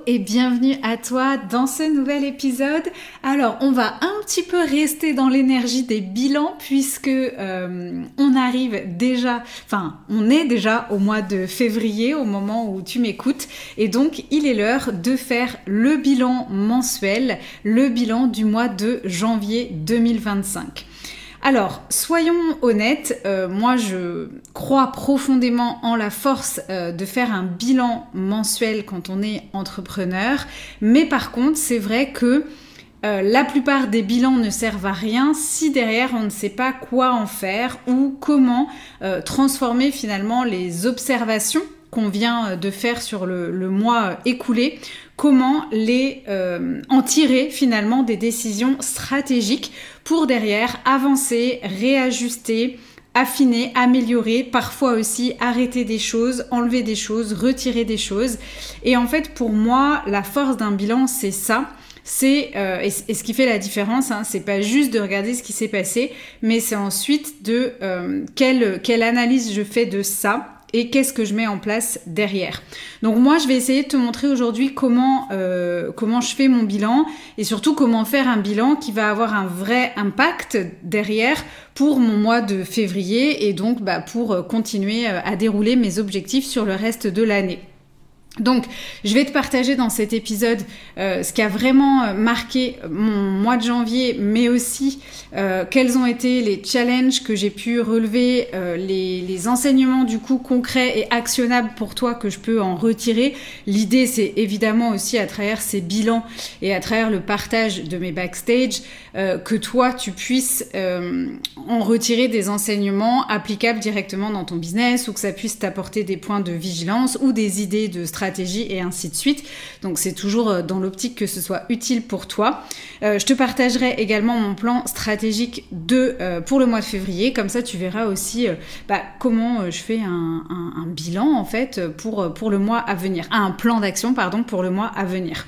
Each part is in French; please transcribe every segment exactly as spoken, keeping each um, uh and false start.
et bienvenue à toi dans ce nouvel épisode. Alors on va un petit peu rester dans l'énergie des bilans puisque euh, on arrive déjà, enfin on est déjà au mois de février au moment où tu m'écoutes et donc il est l'heure de faire le bilan mensuel, le bilan du mois de janvier deux mille vingt-cinq. Alors, soyons honnêtes, euh, moi je crois profondément en la force euh, de faire un bilan mensuel quand on est entrepreneur, mais par contre c'est vrai que euh, la plupart des bilans ne servent à rien si derrière on ne sait pas quoi en faire ou comment euh, transformer finalement les observations qu'on vient de faire sur le, le mois écoulé, comment les euh, en tirer finalement des décisions stratégiques pour derrière avancer, réajuster, affiner, améliorer, parfois aussi arrêter des choses, enlever des choses, retirer des choses. Et en fait, pour moi, la force d'un bilan, c'est ça. C'est euh, et, et ce qui fait la différence, hein, c'est pas juste de regarder ce qui s'est passé, mais c'est ensuite de euh, quelle, quelle analyse je fais de ça. Et qu'est-ce que je mets en place derrière. Donc moi, je vais essayer de te montrer aujourd'hui comment, euh, comment je fais mon bilan et surtout comment faire un bilan qui va avoir un vrai impact derrière pour mon mois de février et donc bah, pour continuer à dérouler mes objectifs sur le reste de l'année. Donc, je vais te partager dans cet épisode euh, ce qui a vraiment marqué mon mois de janvier, mais aussi euh, quels ont été les challenges que j'ai pu relever, euh, les, les enseignements du coup concrets et actionnables pour toi que je peux en retirer. L'idée, c'est évidemment aussi à travers ces bilans et à travers le partage de mes backstage, euh, que toi, tu puisses euh, en retirer des enseignements applicables directement dans ton business ou que ça puisse t'apporter des points de vigilance ou des idées de stratégie et ainsi de suite. Donc c'est toujours dans l'optique que ce soit utile pour toi. Euh, je te partagerai également mon plan stratégique de, euh, pour le mois de février. Comme ça, tu verras aussi euh, bah, comment euh, je fais un, un, un bilan en fait pour, pour le mois à venir. Ah, un plan d'action, pardon, pour le mois à venir.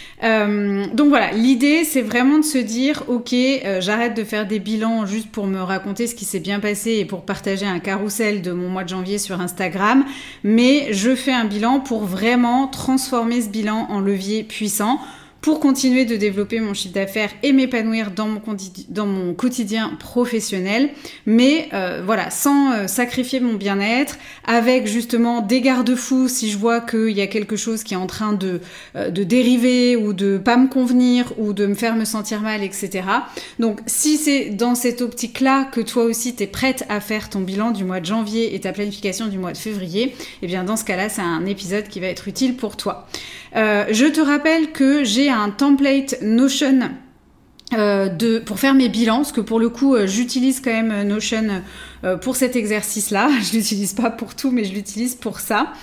Euh, donc voilà, l'idée c'est vraiment de se dire ok, euh, j'arrête de faire des bilans juste pour me raconter ce qui s'est bien passé et pour partager un carrousel de mon mois de janvier sur Instagram, mais je fais un bilan pour vraiment transformer ce bilan en levier puissant pour continuer de développer mon chiffre d'affaires et m'épanouir dans mon, quotidien, dans mon quotidien professionnel, mais euh, voilà, sans euh, sacrifier mon bien-être, avec justement des garde-fous si je vois qu'il y a quelque chose qui est en train de, euh, de dériver ou de pas me convenir ou de me faire me sentir mal, et cetera. Donc si c'est dans cette optique-là que toi aussi t'es prête à faire ton bilan du mois de janvier et ta planification du mois de février, eh bien dans ce cas-là, c'est un épisode qui va être utile pour toi. Euh, je te rappelle que j'ai un template Notion euh, de, pour faire mes bilans, parce que pour le coup, euh, j'utilise quand même Notion euh, pour cet exercice-là. Je l'utilise pas pour tout, mais je l'utilise pour ça.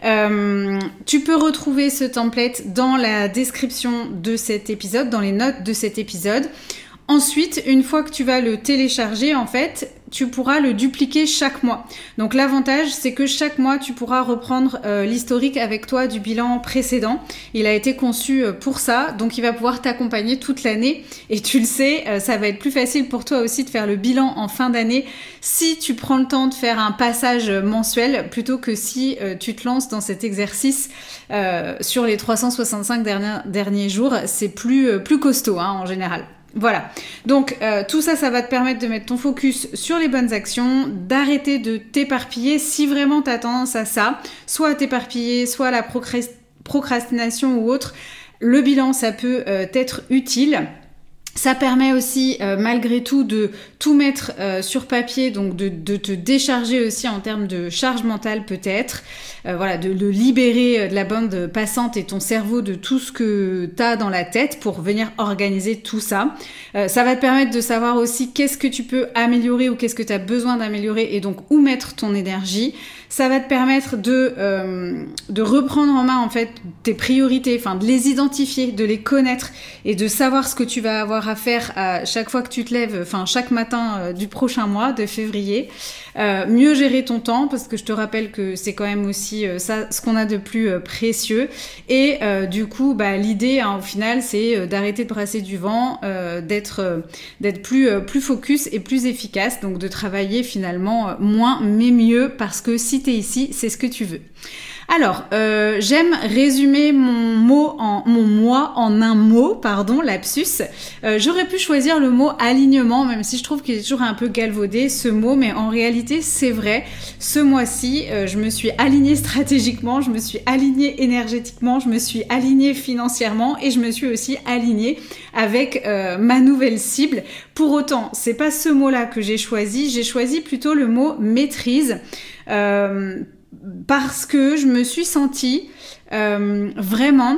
Euh, tu peux retrouver ce template dans la description de cet épisode, dans les notes de cet épisode. Ensuite, une fois que tu vas le télécharger, en fait, tu pourras le dupliquer chaque mois. Donc l'avantage, c'est que chaque mois, tu pourras reprendre euh, l'historique avec toi du bilan précédent. Il a été conçu euh, pour ça, donc il va pouvoir t'accompagner toute l'année. Et tu le sais, euh, ça va être plus facile pour toi aussi de faire le bilan en fin d'année si tu prends le temps de faire un passage mensuel plutôt que si euh, tu te lances dans cet exercice euh, sur les trois cent soixante-cinq derniers, derniers jours. C'est plus, euh, plus costaud hein, en général. Voilà, donc euh, tout ça, ça va te permettre de mettre ton focus sur les bonnes actions, d'arrêter de t'éparpiller si vraiment tu as tendance à ça, soit à t'éparpiller, soit à la procrastination ou autre. Le bilan, ça peut euh, être utile. Ça permet aussi, euh, malgré tout, de tout mettre euh, sur papier, donc de, de te décharger aussi en termes de charge mentale peut-être, euh, voilà, de le libérer de la bande passante et ton cerveau de tout ce que t'as dans la tête pour venir organiser tout ça. Euh, ça va te permettre de savoir aussi qu'est-ce que tu peux améliorer ou qu'est-ce que tu as besoin d'améliorer et donc où mettre ton énergie. Ça va te permettre de, euh, de reprendre en main en fait tes priorités, enfin de les identifier, de les connaître et de savoir ce que tu vas avoir à faire à chaque fois que tu te lèves, enfin chaque matin euh, du prochain mois de février. Euh, mieux gérer ton temps parce que je te rappelle que c'est quand même aussi euh, ça ce qu'on a de plus euh, précieux et euh, du coup bah l'idée hein, au final c'est euh, d'arrêter de brasser du vent, euh, d'être euh, d'être plus euh, plus focus et plus efficace, donc de travailler finalement euh, moins mais mieux parce que si t'es ici c'est ce que tu veux. Alors, euh, j'aime résumer mon mot en mon moi en un mot, pardon, lapsus. Euh, j'aurais pu choisir le mot alignement, même si je trouve qu'il est toujours un peu galvaudé ce mot, mais en réalité c'est vrai. Ce mois-ci, euh, je me suis alignée stratégiquement, je me suis alignée énergétiquement, je me suis alignée financièrement et je me suis aussi alignée avec euh, ma nouvelle cible. Pour autant, c'est pas ce mot-là que j'ai choisi. J'ai choisi plutôt le mot maîtrise. Euh, Parce que je me suis sentie euh, vraiment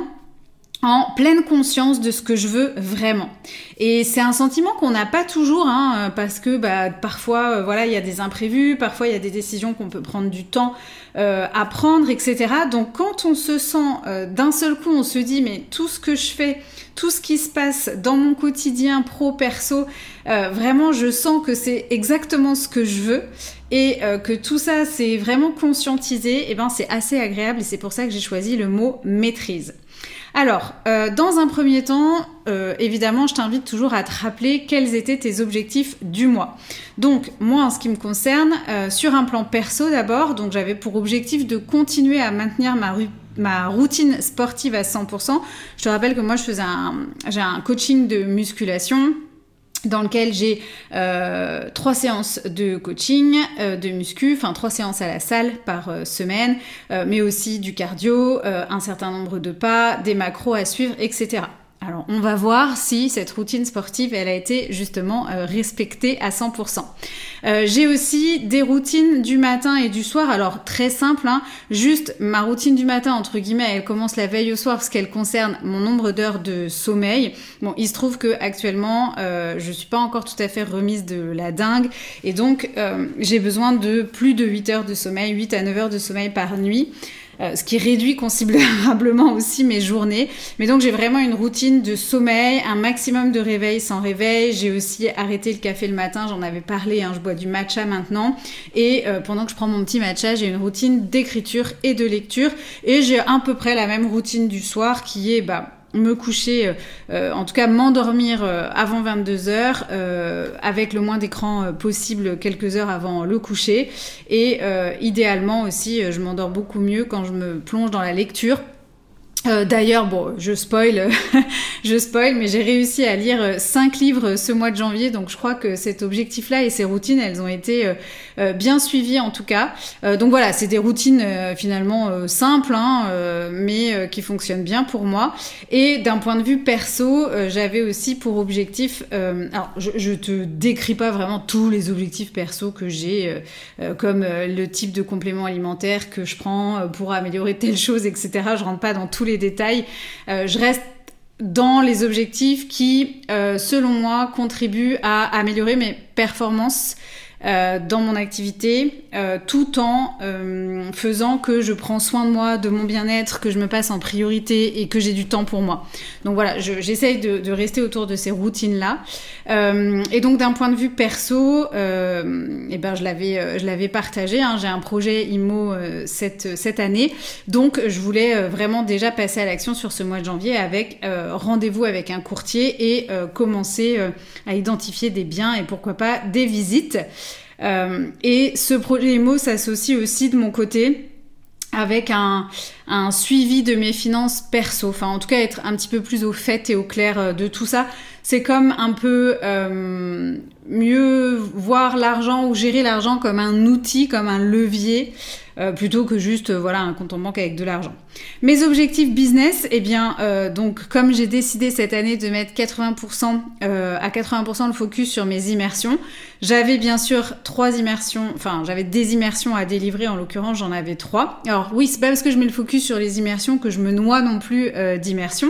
en pleine conscience de ce que je veux vraiment. Et c'est un sentiment qu'on n'a pas toujours, hein, parce que bah, parfois, euh, voilà, il y a des imprévus, parfois il y a des décisions qu'on peut prendre du temps euh, à prendre, et cetera. Donc quand on se sent euh, d'un seul coup, on se dit mais tout ce que je fais, tout ce qui se passe dans mon quotidien pro, perso, euh, vraiment je sens que c'est exactement ce que je veux et euh, que tout ça c'est vraiment conscientisé, et ben c'est assez agréable et c'est pour ça que j'ai choisi le mot maîtrise. Alors, euh, dans un premier temps, euh, évidemment, je t'invite toujours à te rappeler quels étaient tes objectifs du mois. Donc, moi, en ce qui me concerne, euh, sur un plan perso d'abord, donc j'avais pour objectif de continuer à maintenir ma rue ma routine sportive à cent pour cent. Je te rappelle que moi, je faisais un, j'ai un coaching de musculation dans lequel j'ai euh, trois séances de coaching, euh, de muscu, enfin trois séances à la salle par euh, semaine, euh, mais aussi du cardio, euh, un certain nombre de pas, des macros à suivre, et cetera. Alors, on va voir si cette routine sportive, elle a été justement euh, respectée à cent pour cent. Euh, j'ai aussi des routines du matin et du soir. Alors, très simple, hein, juste ma routine du matin, entre guillemets, elle commence la veille au soir parce qu'elle concerne mon nombre d'heures de sommeil. Bon, il se trouve que actuellement, euh, je suis pas encore tout à fait remise de la dingue et donc, euh, j'ai besoin de plus de huit heures de sommeil, huit à neuf heures de sommeil par nuit. Euh, ce qui réduit considérablement aussi mes journées. Mais donc j'ai vraiment une routine de sommeil, un maximum de réveil sans réveil. J'ai aussi arrêté le café le matin, j'en avais parlé, hein, je bois du matcha maintenant. Et euh, pendant que je prends mon petit matcha, j'ai une routine d'écriture et de lecture. Et j'ai à peu près la même routine du soir qui est... bah, me coucher, euh, en tout cas m'endormir euh, avant vingt-deux heures, euh, avec le moins d'écran euh, possible quelques heures avant le coucher. Et euh, idéalement aussi, euh, je m'endors beaucoup mieux quand je me plonge dans la lecture. Euh, d'ailleurs, bon, je spoil, je spoil, mais j'ai réussi à lire cinq livres ce mois de janvier, donc je crois que cet objectif-là et ces routines, elles ont été euh, euh, bien suivies en tout cas. Euh, donc voilà, c'est des routines euh, finalement euh, simples, hein, euh, mais euh, qui fonctionnent bien pour moi. Et d'un point de vue perso, euh, j'avais aussi pour objectif, euh, alors je, je te décris pas vraiment tous les objectifs perso que j'ai, euh, euh, comme euh, le type de complément alimentaire que je prends euh, pour améliorer telle chose, et cetera. Je rentre pas dans tous les détails, euh, je reste dans les objectifs qui, euh, selon moi, contribuent à améliorer mes performances euh, dans mon activité, euh, tout en euh, faisant que je prends soin de moi, de mon bien-être, que je me passe en priorité et que j'ai du temps pour moi. Donc voilà, je, j'essaye de, de rester autour de ces routines-là. Euh, et donc d'un point de vue perso, euh, eh ben je l'avais, euh, je l'avais partagé. Hein, j'ai un projet I M O euh, cette cette année, donc je voulais euh, vraiment déjà passer à l'action sur ce mois de janvier avec euh, rendez-vous avec un courtier et euh, commencer euh, à identifier des biens et pourquoi pas des visites. Euh, et ce projet I M O s'associe aussi de mon côté avec un, un suivi de mes finances perso, enfin en tout cas être un petit peu plus au fait et au clair de tout ça. C'est comme un peu euh, mieux voir l'argent ou gérer l'argent comme un outil, comme un levier, euh, plutôt que juste euh, voilà un compte en banque avec de l'argent. Mes objectifs business, eh bien euh, donc comme j'ai décidé cette année de mettre quatre-vingts pour cent euh, à quatre-vingts pour cent le focus sur mes immersions, j'avais bien sûr trois immersions, enfin j'avais des immersions à délivrer, en l'occurrence j'en avais trois. Alors oui, c'est pas parce que je mets le focus sur les immersions que je me noie non plus euh, d'immersions.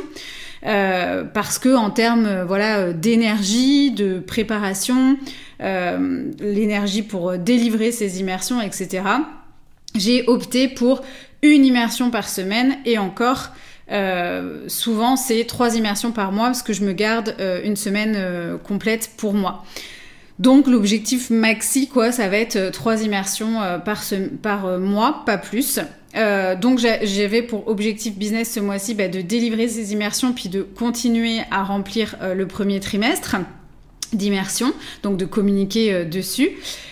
Euh, parce que en termes euh, voilà d'énergie, de préparation, euh, l'énergie pour délivrer ces immersions, et cetera. J'ai opté pour une immersion par semaine et encore euh, souvent c'est trois immersions par mois parce que je me garde euh, une semaine euh, complète pour moi. Donc l'objectif maxi quoi, ça va être trois immersions euh, par, se- par euh, mois, pas plus. Euh, donc j'avais pour objectif business ce mois-ci bah, de délivrer ces immersions puis de continuer à remplir euh, le premier trimestre. d'immersion, donc de communiquer euh, dessus.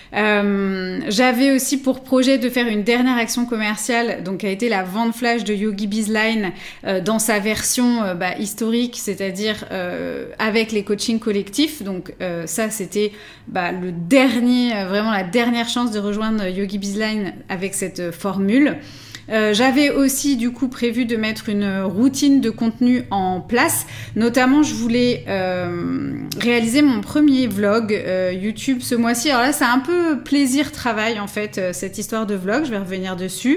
Euh, j'avais aussi pour projet de faire une dernière action commerciale, donc qui a été la vente flash de Yogi Bizline euh, dans sa version euh, bah, historique, c'est-à-dire euh, avec les coachings collectifs. Donc euh, ça, c'était bah, le dernier, euh, vraiment la dernière chance de rejoindre Yogi Bizline avec cette euh, formule. Euh, j'avais aussi du coup prévu de mettre une routine de contenu en place. Notamment, je voulais euh, réaliser mon premier vlog euh, YouTube ce mois-ci. Alors là, c'est un peu plaisir-travail en fait, euh, cette histoire de vlog. Je vais revenir dessus.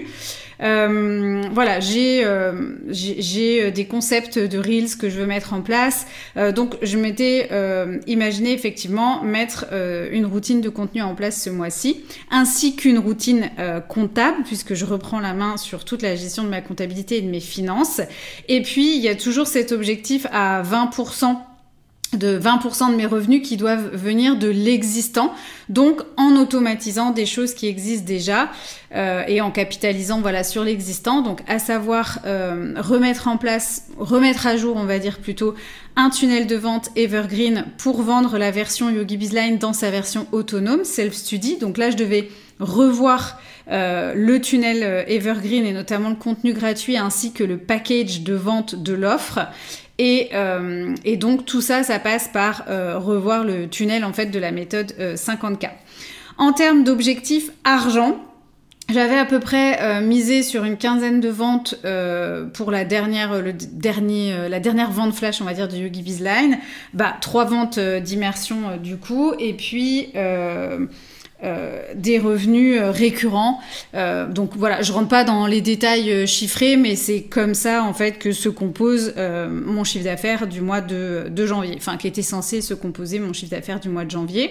Euh, voilà, j'ai, euh, j'ai, j'ai des concepts de Reels que je veux mettre en place. Euh, donc, je m'étais euh, imaginé effectivement mettre euh, une routine de contenu en place ce mois-ci, ainsi qu'une routine euh, comptable, puisque je reprends la main sur toute la gestion de ma comptabilité et de mes finances. Et puis, il y a toujours cet objectif à vingt pour cent de vingt pour cent de mes revenus qui doivent venir de l'existant, donc en automatisant des choses qui existent déjà euh, et en capitalisant voilà sur l'existant, donc à savoir euh, remettre en place, remettre à jour on va dire plutôt un tunnel de vente Evergreen pour vendre la version Yogi Bizline dans sa version autonome, self-study. Donc là je devais revoir euh, le tunnel Evergreen et notamment le contenu gratuit ainsi que le package de vente de l'offre. Et, euh, et donc tout ça, ça passe par euh, revoir le tunnel en fait de la méthode euh, cinquante K. En termes d'objectifs argent, j'avais à peu près euh, misé sur une quinzaine de ventes euh, pour la dernière, le dernier, euh, la dernière vente flash, on va dire, de Yogi Bizline. Bah trois ventes euh, d'immersion euh, du coup, et puis euh, Euh, des revenus euh, récurrents. Euh, donc voilà, je rentre pas dans les détails euh, chiffrés, mais c'est comme ça en fait que se compose euh, mon chiffre d'affaires du mois de, de janvier, enfin qui était censé se composer mon chiffre d'affaires du mois de janvier.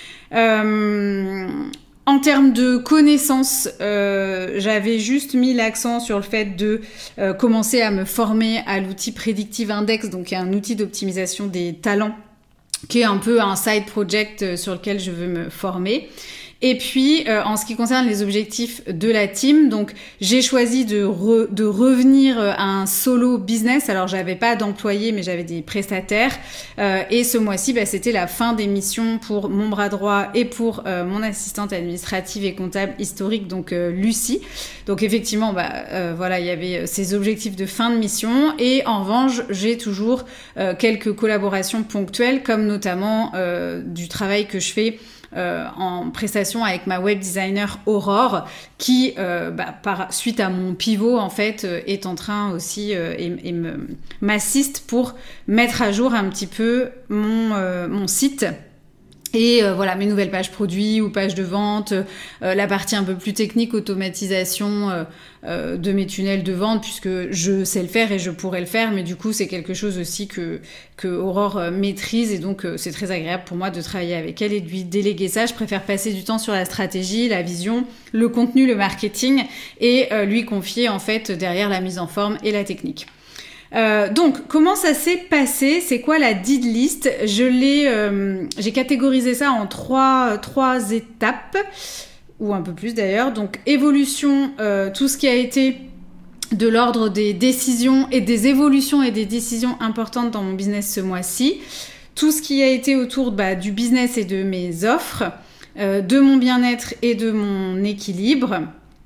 Euh, en termes de connaissances, euh, j'avais juste mis l'accent sur le fait de euh, commencer à me former à l'outil Predictive Index, donc qui est un outil d'optimisation des talents qui est un peu un side project sur lequel je veux me former. Et puis, euh, en ce qui concerne les objectifs de la team, donc j'ai choisi de, re, de revenir à un solo business. Alors, j'avais pas d'employés, mais j'avais des prestataires. Euh, et ce mois-ci, bah, c'était la fin des missions pour mon bras droit et pour euh, mon assistante administrative et comptable historique, donc euh, Lucie. Donc, effectivement, bah, euh, voilà, il y avait ces objectifs de fin de mission. Et en revanche, j'ai toujours euh, quelques collaborations ponctuelles, comme notamment euh, du travail que je fais Euh, en prestation avec ma web designer Aurore qui, euh, bah, par suite à mon pivot en fait, euh, est en train aussi euh, et, et me, m'assiste pour mettre à jour un petit peu mon, euh, mon site. Et euh, voilà, mes nouvelles pages produits ou pages de vente, euh, la partie un peu plus technique, automatisation euh, euh, de mes tunnels de vente, puisque je sais le faire et je pourrais le faire, mais du coup, c'est quelque chose aussi que, que Aurore euh, maîtrise, et donc euh, c'est très agréable pour moi de travailler avec elle et de lui déléguer ça. Je préfère passer du temps sur la stratégie, la vision, le contenu, le marketing, et euh, lui confier en fait derrière la mise en forme et la technique. Euh, donc, comment ça s'est passé? C'est quoi la did list? Je l'ai, euh, j'ai catégorisé ça en trois, trois étapes, ou un peu plus d'ailleurs. Donc, évolution, euh, tout ce qui a été de l'ordre des décisions et des évolutions et des décisions importantes dans mon business ce mois-ci. Tout ce qui a été autour bah, du business et de mes offres, euh, de mon bien-être et de mon équilibre.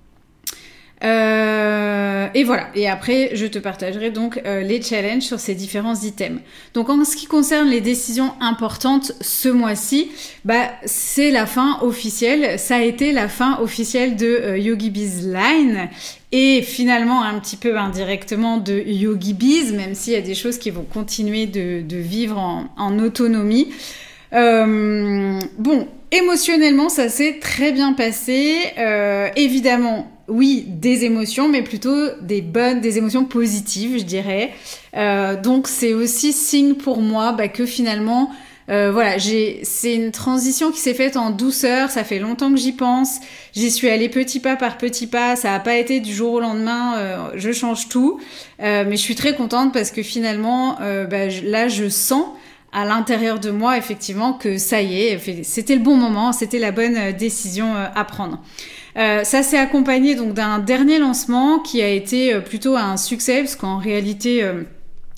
Euh, et voilà. Et après, je te partagerai donc euh, les challenges sur ces différents items. Donc, en ce qui concerne les décisions importantes ce mois-ci, bah, c'est la fin officielle. Ça a été la fin officielle de euh, Yogi Bizline et finalement un petit peu indirectement de Yogi Biz, même s'il y a des choses qui vont continuer de, de vivre en, en autonomie. Euh, bon, émotionnellement, ça s'est très bien passé. Euh, évidemment, oui, des émotions, mais plutôt des bonnes, des émotions positives, je dirais. Euh, donc, c'est aussi signe pour moi bah, que finalement, euh, voilà, j'ai, c'est une transition qui s'est faite en douceur. Ça fait longtemps que j'y pense. J'y suis allée petit pas par petit pas. Ça n'a pas été du jour au lendemain. Euh, je change tout, euh, mais je suis très contente parce que finalement, euh, bah, je, là, je sens à l'intérieur de moi, effectivement, que ça y est, c'était le bon moment, c'était la bonne décision à prendre. Euh, ça s'est accompagné donc d'un dernier lancement qui a été plutôt un succès, parce qu'en réalité, euh,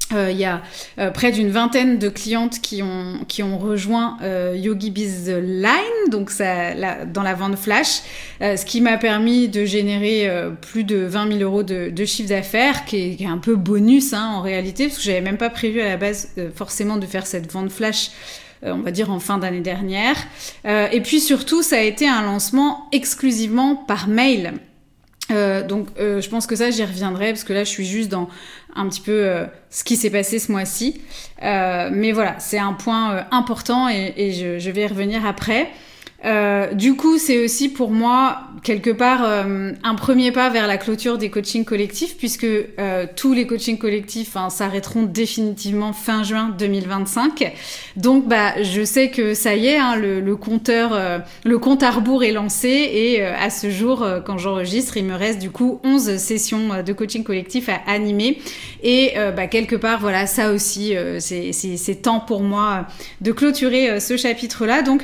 Euh, il y a euh, près d'une vingtaine de clientes qui ont qui ont rejoint euh, YogiBiz Line, donc ça, la, dans la vente flash, euh, ce qui m'a permis de générer euh, plus de vingt mille euros de, de chiffre d'affaires, qui est, qui est un peu bonus hein, en réalité, parce que j'avais même pas prévu à la base euh, forcément de faire cette vente flash. Euh, on va dire en fin d'année dernière. Euh, et puis surtout, ça a été un lancement exclusivement par mail. Euh, donc euh, je pense que ça j'y reviendrai parce que là je suis juste dans un petit peu euh, ce qui s'est passé ce mois-ci euh, mais voilà, c'est un point euh, important et, et je, je vais y revenir après. Euh, du coup, c'est aussi pour moi quelque part euh, un premier pas vers la clôture des coachings collectifs, puisque euh, tous les coachings collectifs hein, s'arrêteront définitivement fin juin deux mille vingt-cinq. Donc, bah, je sais que ça y est, hein, le, le compteur, euh, le compte à rebours est lancé et euh, à ce jour, euh, quand j'enregistre, il me reste du coup onze sessions de coaching collectif à animer. Et euh, bah, quelque part, voilà, ça aussi, euh, c'est, c'est, c'est temps pour moi de clôturer euh, ce chapitre-là. Donc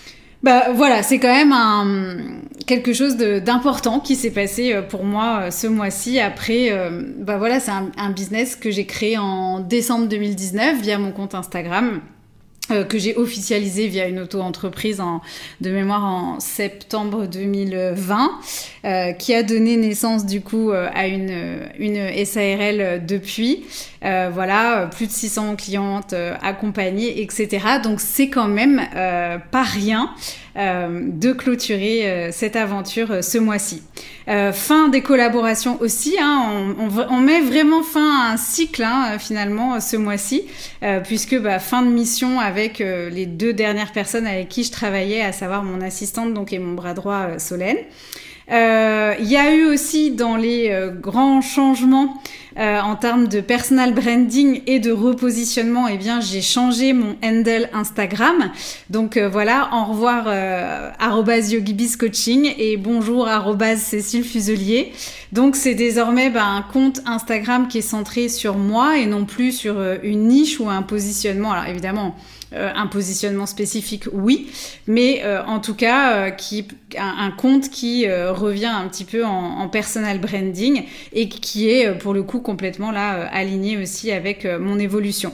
bah voilà, c'est quand même un, quelque chose de, d'important qui s'est passé pour moi ce mois-ci. Après, euh, bah voilà, c'est un, un business que j'ai créé en décembre deux mille dix-neuf via mon compte Instagram. Euh, que j'ai officialisé via une auto-entreprise en, de mémoire en septembre deux mille vingt, euh, qui a donné naissance du coup euh, à une, une S A R L depuis. Euh, voilà, plus de six cents clientes euh, accompagnées, et cetera. Donc c'est quand même euh, pas rien euh, de clôturer euh, cette aventure euh, ce mois-ci. Euh, fin des collaborations aussi, hein, on, on, on met vraiment fin à un cycle hein, finalement ce mois-ci, euh, puisque bah, fin de mission avec euh, les deux dernières personnes avec qui je travaillais, à savoir mon assistante donc et mon bras droit euh, Solène. Il euh, y a eu aussi dans les euh, grands changements euh, en termes de personal branding et de repositionnement, eh bien j'ai changé mon handle Instagram. Donc euh, voilà, au revoir euh, arobase yogibizcoaching et bonjour arobase Cécile Fuselier. Donc c'est désormais bah, un compte Instagram qui est centré sur moi et non plus sur euh, une niche ou un positionnement. Alors évidemment, Euh, un positionnement spécifique, oui, mais euh, en tout cas, euh, qui, un, un compte qui euh, revient un petit peu en, en personal branding et qui est, pour le coup, complètement là, euh, aligné aussi avec euh, mon évolution.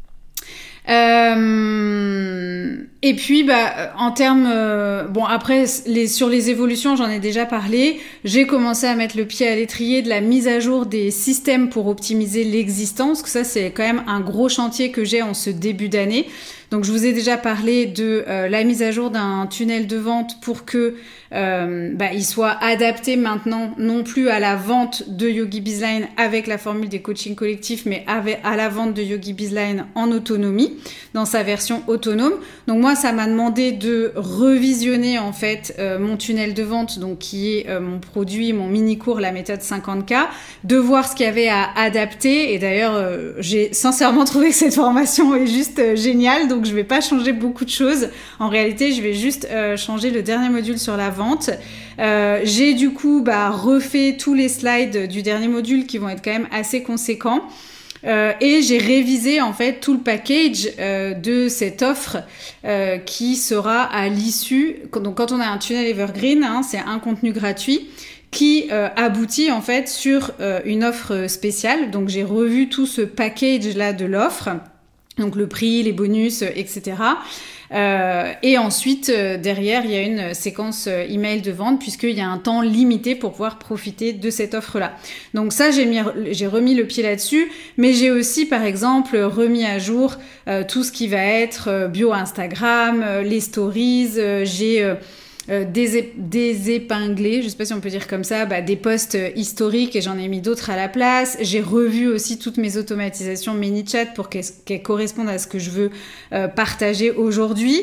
Euh, et puis, bah, en termes, euh, bon, après, les, sur les évolutions, j'en ai déjà parlé. J'ai commencé à mettre le pied à l'étrier de la mise à jour des systèmes pour optimiser l'existence, que ça, c'est quand même un gros chantier que j'ai en ce début d'année. Donc, je vous ai déjà parlé de euh, la mise à jour d'un tunnel de vente pour que euh, bah, il soit adapté maintenant non plus à la vente de YogiBiz Line avec la formule des coachings collectifs, mais avec, à la vente de YogiBiz Line en autonomie, dans sa version autonome. Donc moi, ça m'a demandé de revisionner en fait euh, mon tunnel de vente, donc qui est euh, mon produit, mon mini-cours, la méthode cinquante K, de voir ce qu'il y avait à adapter. Et d'ailleurs, euh, j'ai sincèrement trouvé que cette formation est juste euh, géniale, donc je vais pas changer beaucoup de choses. En réalité, je vais juste euh, changer le dernier module sur la vente. Euh, j'ai du coup bah, refait tous les slides du dernier module qui vont être quand même assez conséquents. Euh, et j'ai révisé en fait tout le package euh, de cette offre euh, qui sera à l'issue. Donc quand on a un tunnel evergreen, hein, c'est un contenu gratuit qui euh, aboutit en fait sur euh, une offre spéciale. Donc j'ai revu tout ce package là de l'offre, donc le prix, les bonus, et cetera. Euh, et ensuite, euh, derrière, il y a une séquence euh, email de vente puisqu'il y a un temps limité pour pouvoir profiter de cette offre-là. Donc ça, j'ai, mis, j'ai remis le pied là-dessus, mais j'ai aussi, par exemple, remis à jour euh, tout ce qui va être euh, bio Instagram, euh, les stories, euh, j'ai... Euh, Euh, des, des épinglés, je sais pas si on peut dire comme ça, bah, des posts historiques et j'en ai mis d'autres à la place. J'ai revu aussi toutes mes automatisations ManyChat pour qu'elles, qu'elles correspondent à ce que je veux euh, partager aujourd'hui.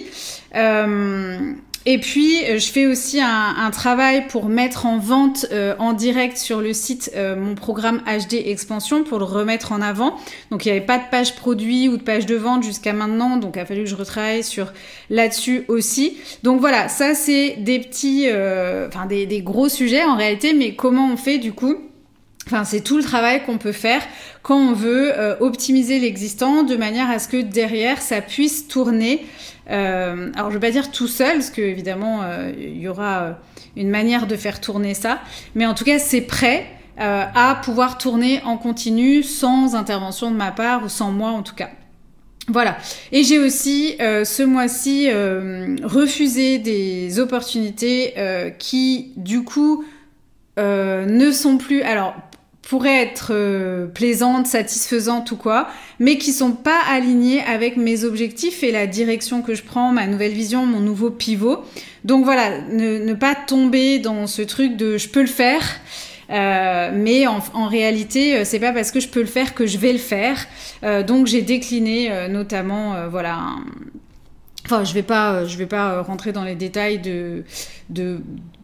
Euh, Et puis, je fais aussi un, un travail pour mettre en vente euh, en direct sur le site euh, mon programme H D Expansion pour le remettre en avant. Donc, il n'y avait pas de page produit ou de page de vente jusqu'à maintenant. Donc, il a fallu que je retravaille sur là-dessus aussi. Donc, voilà, ça, c'est des petits, euh, enfin, des, des gros sujets en réalité. Mais comment on fait du coup ? Enfin, c'est tout le travail qu'on peut faire quand on veut euh, optimiser l'existant de manière à ce que derrière, ça puisse tourner. Euh, alors, je ne vais pas dire tout seul, parce qu'évidemment, il euh, y aura une manière de faire tourner ça. Mais en tout cas, c'est prêt. euh, à pouvoir tourner en continu sans intervention de ma part ou sans moi en tout cas. Voilà. Et j'ai aussi euh, ce mois-ci euh, refusé des opportunités euh, qui du coup euh, ne sont plus, alors pourraient être euh, plaisantes, satisfaisantes ou quoi, mais qui sont pas alignées avec mes objectifs et la direction que je prends, ma nouvelle vision, mon nouveau pivot. Donc voilà, ne, ne pas tomber dans ce truc de je peux le faire. Euh, mais en, en réalité, c'est pas parce que je peux le faire que je vais le faire. Euh, donc j'ai décliné, euh, notamment, euh, voilà. Un... Enfin, je vais pas, je vais pas rentrer dans les détails de de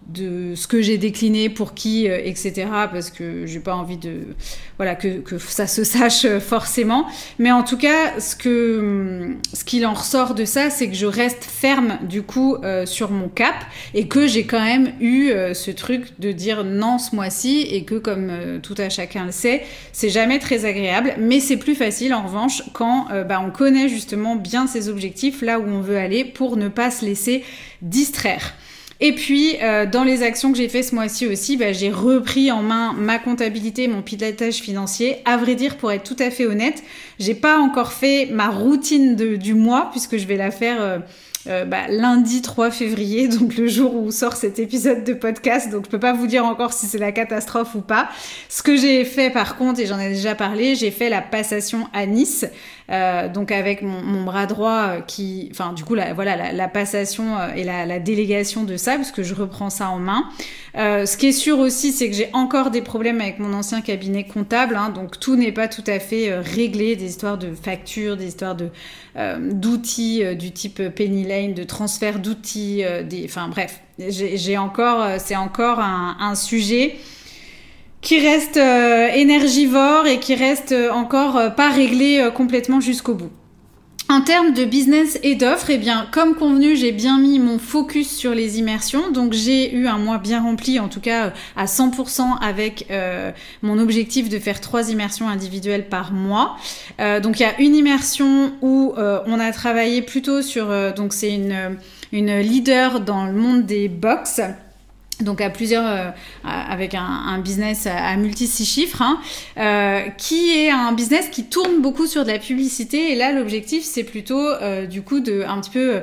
de ce que j'ai décliné pour qui, euh, et cetera. Parce que j'ai pas envie de, voilà, que que ça se sache forcément. Mais en tout cas, ce que ce qu'il en ressort de ça, c'est que je reste ferme du coup euh, sur mon cap et que j'ai quand même eu euh, ce truc de dire non ce mois-ci et que comme euh, tout à chacun le sait, c'est jamais très agréable. Mais c'est plus facile en revanche quand euh, bah, on connaît justement bien ses objectifs, là où on veut aller, pour ne pas se laisser distraire. Et puis, euh, dans les actions que j'ai fait ce mois-ci aussi, bah, j'ai repris en main ma comptabilité, mon pilotage financier. À vrai dire, pour être tout à fait honnête, j'ai pas encore fait ma routine de, du mois, puisque je vais la faire euh, euh, bah, lundi trois février, donc le jour où sort cet épisode de podcast. Donc, je peux pas vous dire encore si c'est la catastrophe ou pas. Ce que j'ai fait, par contre, et j'en ai déjà parlé, j'ai fait la passation à Nice. Euh, donc avec mon, mon bras droit euh, qui, enfin du coup la, voilà la, la passation euh, et la, la délégation de ça parce que je reprends ça en main. Euh, ce qui est sûr aussi, c'est que j'ai encore des problèmes avec mon ancien cabinet comptable, hein, donc tout n'est pas tout à fait euh, réglé, des histoires de factures, des histoires de euh, d'outils euh, du type Penny Lane, de transfert d'outils, euh, des, enfin bref, j'ai, j'ai encore, euh, c'est encore un, un sujet qui reste euh, énergivore et qui reste euh, encore euh, pas réglé euh, complètement jusqu'au bout. En termes de business et d'offres, eh bien, comme convenu, j'ai bien mis mon focus sur les immersions. Donc, j'ai eu un mois bien rempli, en tout cas euh, à cent pour cent avec euh, mon objectif de faire trois immersions individuelles par mois. Euh, donc, il y a une immersion où euh, on a travaillé plutôt sur... Euh, donc, c'est une, une leader dans le monde des box. Donc à plusieurs, euh, avec un, un business à, à multi six chiffres, hein, euh, qui est un business qui tourne beaucoup sur de la publicité. Et là, l'objectif, c'est plutôt euh, du coup de un petit peu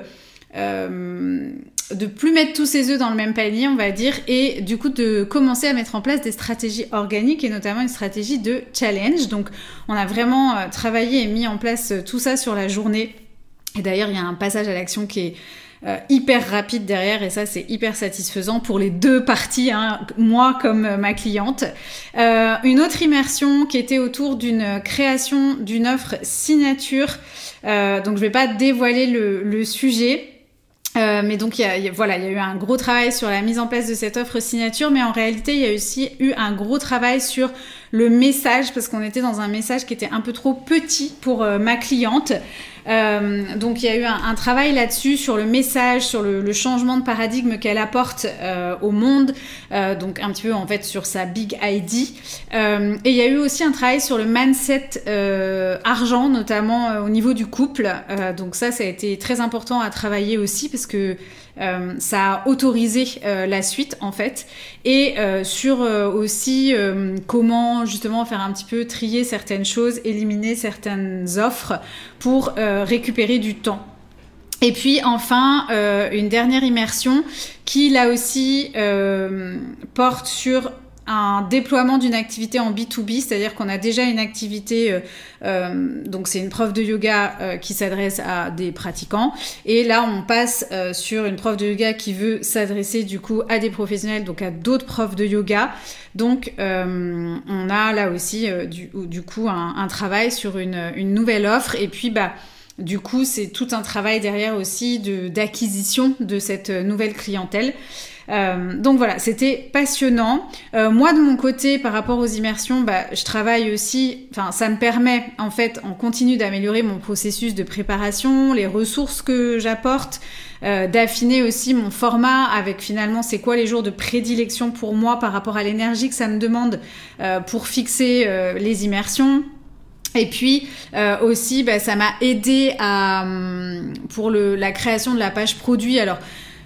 euh, de plus mettre tous ses œufs dans le même panier, on va dire, et du coup de commencer à mettre en place des stratégies organiques et notamment une stratégie de challenge. Donc, on a vraiment euh, travaillé et mis en place euh, tout ça sur la journée. Et d'ailleurs, il y a un passage à l'action qui est Euh, hyper rapide derrière et ça c'est hyper satisfaisant pour les deux parties, hein, moi comme euh, ma cliente. Euh, une autre immersion qui était autour d'une création d'une offre signature, euh, donc je vais pas dévoiler le, le sujet. Euh, mais donc, il y a, il y a, voilà, il y a eu un gros travail sur la mise en place de cette offre signature, mais en réalité, il y a aussi eu un gros travail sur le message, parce qu'on était dans un message qui était un peu trop petit pour euh, ma cliente. Euh, donc, il y a eu un, un travail là-dessus, sur le message, sur le, le changement de paradigme qu'elle apporte euh, au monde, euh, donc un petit peu en fait sur sa big I D. Euh, et il y a eu aussi un travail sur le mindset euh, argent, notamment euh, au niveau du couple. Euh, donc ça, ça a été très important à travailler aussi, parce que euh, ça a autorisé euh, la suite en fait, et euh, sur euh, aussi euh, comment justement faire un petit peu trier certaines choses, éliminer certaines offres pour euh, récupérer du temps. Et puis enfin, euh, une dernière immersion qui là aussi euh, porte sur un déploiement d'une activité en B deux B, c'est-à-dire qu'on a déjà une activité, euh, euh, donc c'est une prof de yoga euh, qui s'adresse à des pratiquants, et là on passe euh, sur une prof de yoga qui veut s'adresser du coup à des professionnels, donc à d'autres profs de yoga. Donc euh, on a là aussi euh, du, du coup un, un travail sur une, une nouvelle offre, et puis bah du coup c'est tout un travail derrière aussi de, d'acquisition de cette nouvelle clientèle. Euh, donc voilà, c'était passionnant. Euh, moi de mon côté, par rapport aux immersions, bah, je travaille aussi, enfin ça me permet en fait en continu d'améliorer mon processus de préparation, les ressources que j'apporte, euh, d'affiner aussi mon format avec finalement c'est quoi les jours de prédilection pour moi par rapport à l'énergie que ça me demande euh, pour fixer euh, les immersions. Et puis euh, aussi, bah, ça m'a aidé à, pour le, la création de la page produit. Alors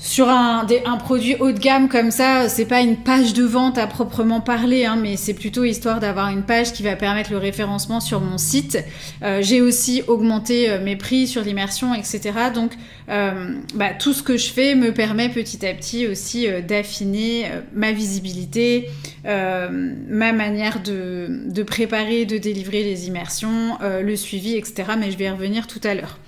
Sur un, des, un produit haut de gamme comme ça, c'est pas une page de vente à proprement parler, hein, mais c'est plutôt histoire d'avoir une page qui va permettre le référencement sur mon site. Euh, j'ai aussi augmenté euh, mes prix sur l'immersion, et cetera. Donc, euh, bah, tout ce que je fais me permet petit à petit aussi euh, d'affiner euh, ma visibilité, euh, ma manière de, de préparer, de délivrer les immersions, euh, le suivi, et cetera. Mais je vais y revenir tout à l'heure.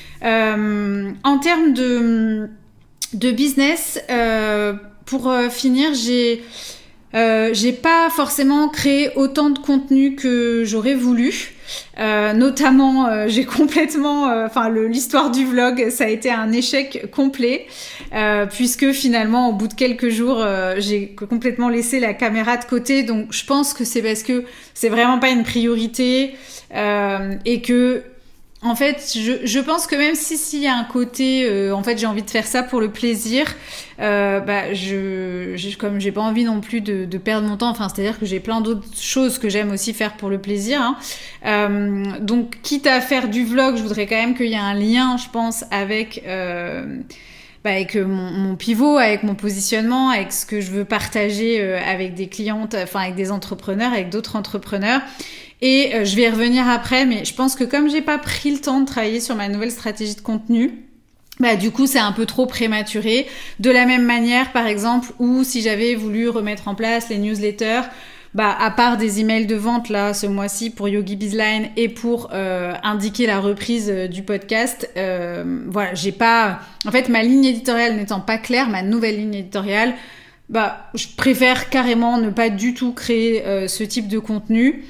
Euh, en termes de... De business, euh, pour euh, finir, j'ai euh, j'ai pas forcément créé autant de contenu que j'aurais voulu. Euh, notamment, euh, j'ai complètement, enfin, euh, l'histoire du vlog, ça a été un échec complet, euh, puisque finalement, au bout de quelques jours, euh, j'ai complètement laissé la caméra de côté. Donc, je pense que c'est parce que c'est vraiment pas une priorité euh, et que en fait, je, je pense que même si s'il y a un côté, euh, en fait, j'ai envie de faire ça pour le plaisir, euh, bah, je, je, comme j'ai pas envie non plus de, de perdre mon temps, enfin, c'est-à-dire que j'ai plein d'autres choses que j'aime aussi faire pour le plaisir, hein. Euh, donc, quitte à faire du vlog, je voudrais quand même qu'il y ait un lien, je pense, avec, euh, bah, avec mon, mon pivot, avec mon positionnement, avec ce que je veux partager euh, avec des clientes, enfin, avec des entrepreneurs, avec d'autres entrepreneurs. Et euh, je vais y revenir après, mais je pense que comme j'ai pas pris le temps de travailler sur ma nouvelle stratégie de contenu, bah du coup c'est un peu trop prématuré. De la même manière, par exemple, où si j'avais voulu remettre en place les newsletters, bah à part des emails de vente là ce mois-ci pour Yogi Bizline et pour euh, indiquer la reprise euh, du podcast, euh, voilà, j'ai pas. En fait, ma ligne éditoriale n'étant pas claire, ma nouvelle ligne éditoriale, bah je préfère carrément ne pas du tout créer euh, ce type de contenu.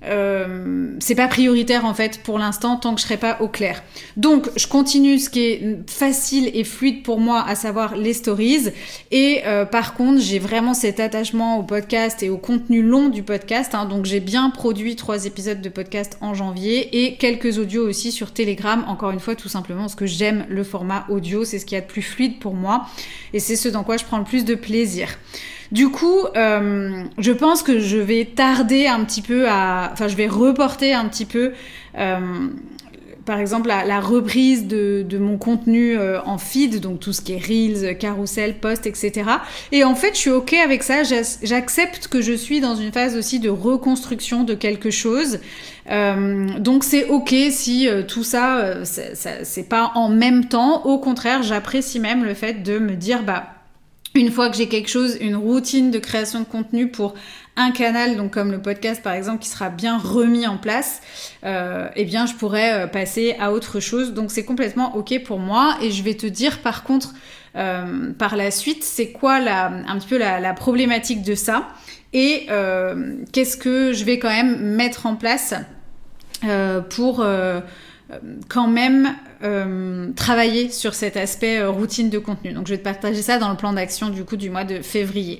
Euh, c'est pas prioritaire en fait pour l'instant tant que je serai pas au clair. Donc je continue ce qui est facile et fluide pour moi, à savoir les stories. Et euh, par contre j'ai vraiment cet attachement au podcast et au contenu long du podcast, hein. Donc j'ai bien produit trois épisodes de podcast en janvier et quelques audios aussi sur Telegram, encore une fois tout simplement parce que j'aime le format audio, c'est ce qu'il y a de plus fluide pour moi et c'est ce dans quoi je prends le plus de plaisir. Du coup, euh, je pense que je vais tarder un petit peu à... Enfin, je vais reporter un petit peu, euh, par exemple, la, la reprise de, de mon contenu euh, en feed, donc tout ce qui est Reels, Carousel, Post, et cetera. Et en fait, je suis OK avec ça. J'accepte que je suis dans une phase aussi de reconstruction de quelque chose. Euh, donc, c'est OK si euh, tout ça, euh, ça, ça, c'est pas en même temps. Au contraire, j'apprécie même le fait de me dire... bah une fois que j'ai quelque chose, une routine de création de contenu pour un canal, donc comme le podcast par exemple, qui sera bien remis en place, euh, eh bien je pourrais euh, passer à autre chose. Donc c'est complètement OK pour moi. Et je vais te dire par contre, euh, par la suite, c'est quoi la, un petit peu la, la problématique de ça et euh, qu'est-ce que je vais quand même mettre en place euh, pour... Euh, quand même euh, travailler sur cet aspect euh, routine de contenu. Donc je vais te partager ça dans le plan d'action du coup du mois de février.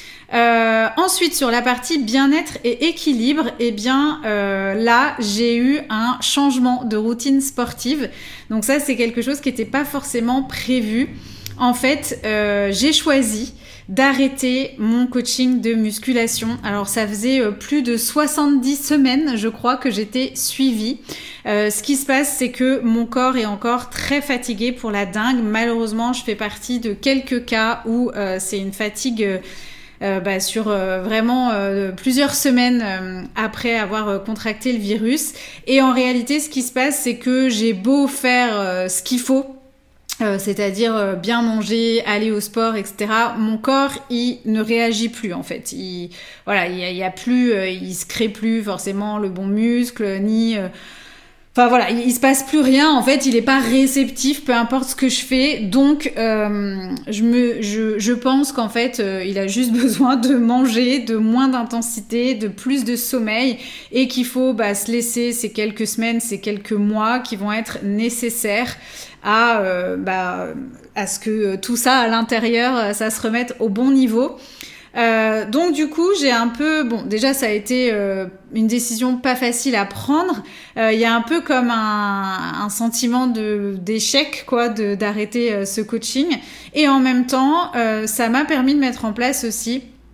Euh, ensuite sur la partie bien-être et équilibre, eh bien euh, là j'ai eu un changement de routine sportive. Donc ça c'est quelque chose qui n'était pas forcément prévu. En fait euh, j'ai choisi d'arrêter mon coaching de musculation. Alors ça faisait euh, plus de soixante-dix semaines, je crois, que j'étais suivie. Euh, ce qui se passe, c'est que mon corps est encore très fatigué pour la dingue. Malheureusement, je fais partie de quelques cas où euh, c'est une fatigue euh, euh, bah, sur euh, vraiment euh, plusieurs semaines euh, après avoir euh, contracté le virus. Et en réalité, ce qui se passe, c'est que j'ai beau faire euh, ce qu'il faut, Euh, c'est-à-dire euh, bien manger, aller au sport, et cetera. Mon corps, il ne réagit plus en fait. Il, voilà, il y a, il y a plus, euh, il se crée plus forcément le bon muscle, ni, euh, enfin voilà, il, il se passe plus rien. En fait, il est pas réceptif, peu importe ce que je fais. Donc, euh, je me, je, je pense qu'en fait, euh, il a juste besoin de manger, de moins d'intensité, de plus de sommeil, et qu'il faut bah, se laisser ces quelques semaines, ces quelques mois qui vont être nécessaires à, euh, bah, à ce que tout ça à l'intérieur, ça se remette au bon niveau. Euh, donc du coup, j'ai un peu... Bon, déjà, ça a été euh, une décision pas facile à prendre. Il euh, y a un peu comme un, un sentiment de, d'échec, quoi, de, d'arrêter euh, ce coaching. Et en même temps, euh, ça m'a permis de mettre en place aussi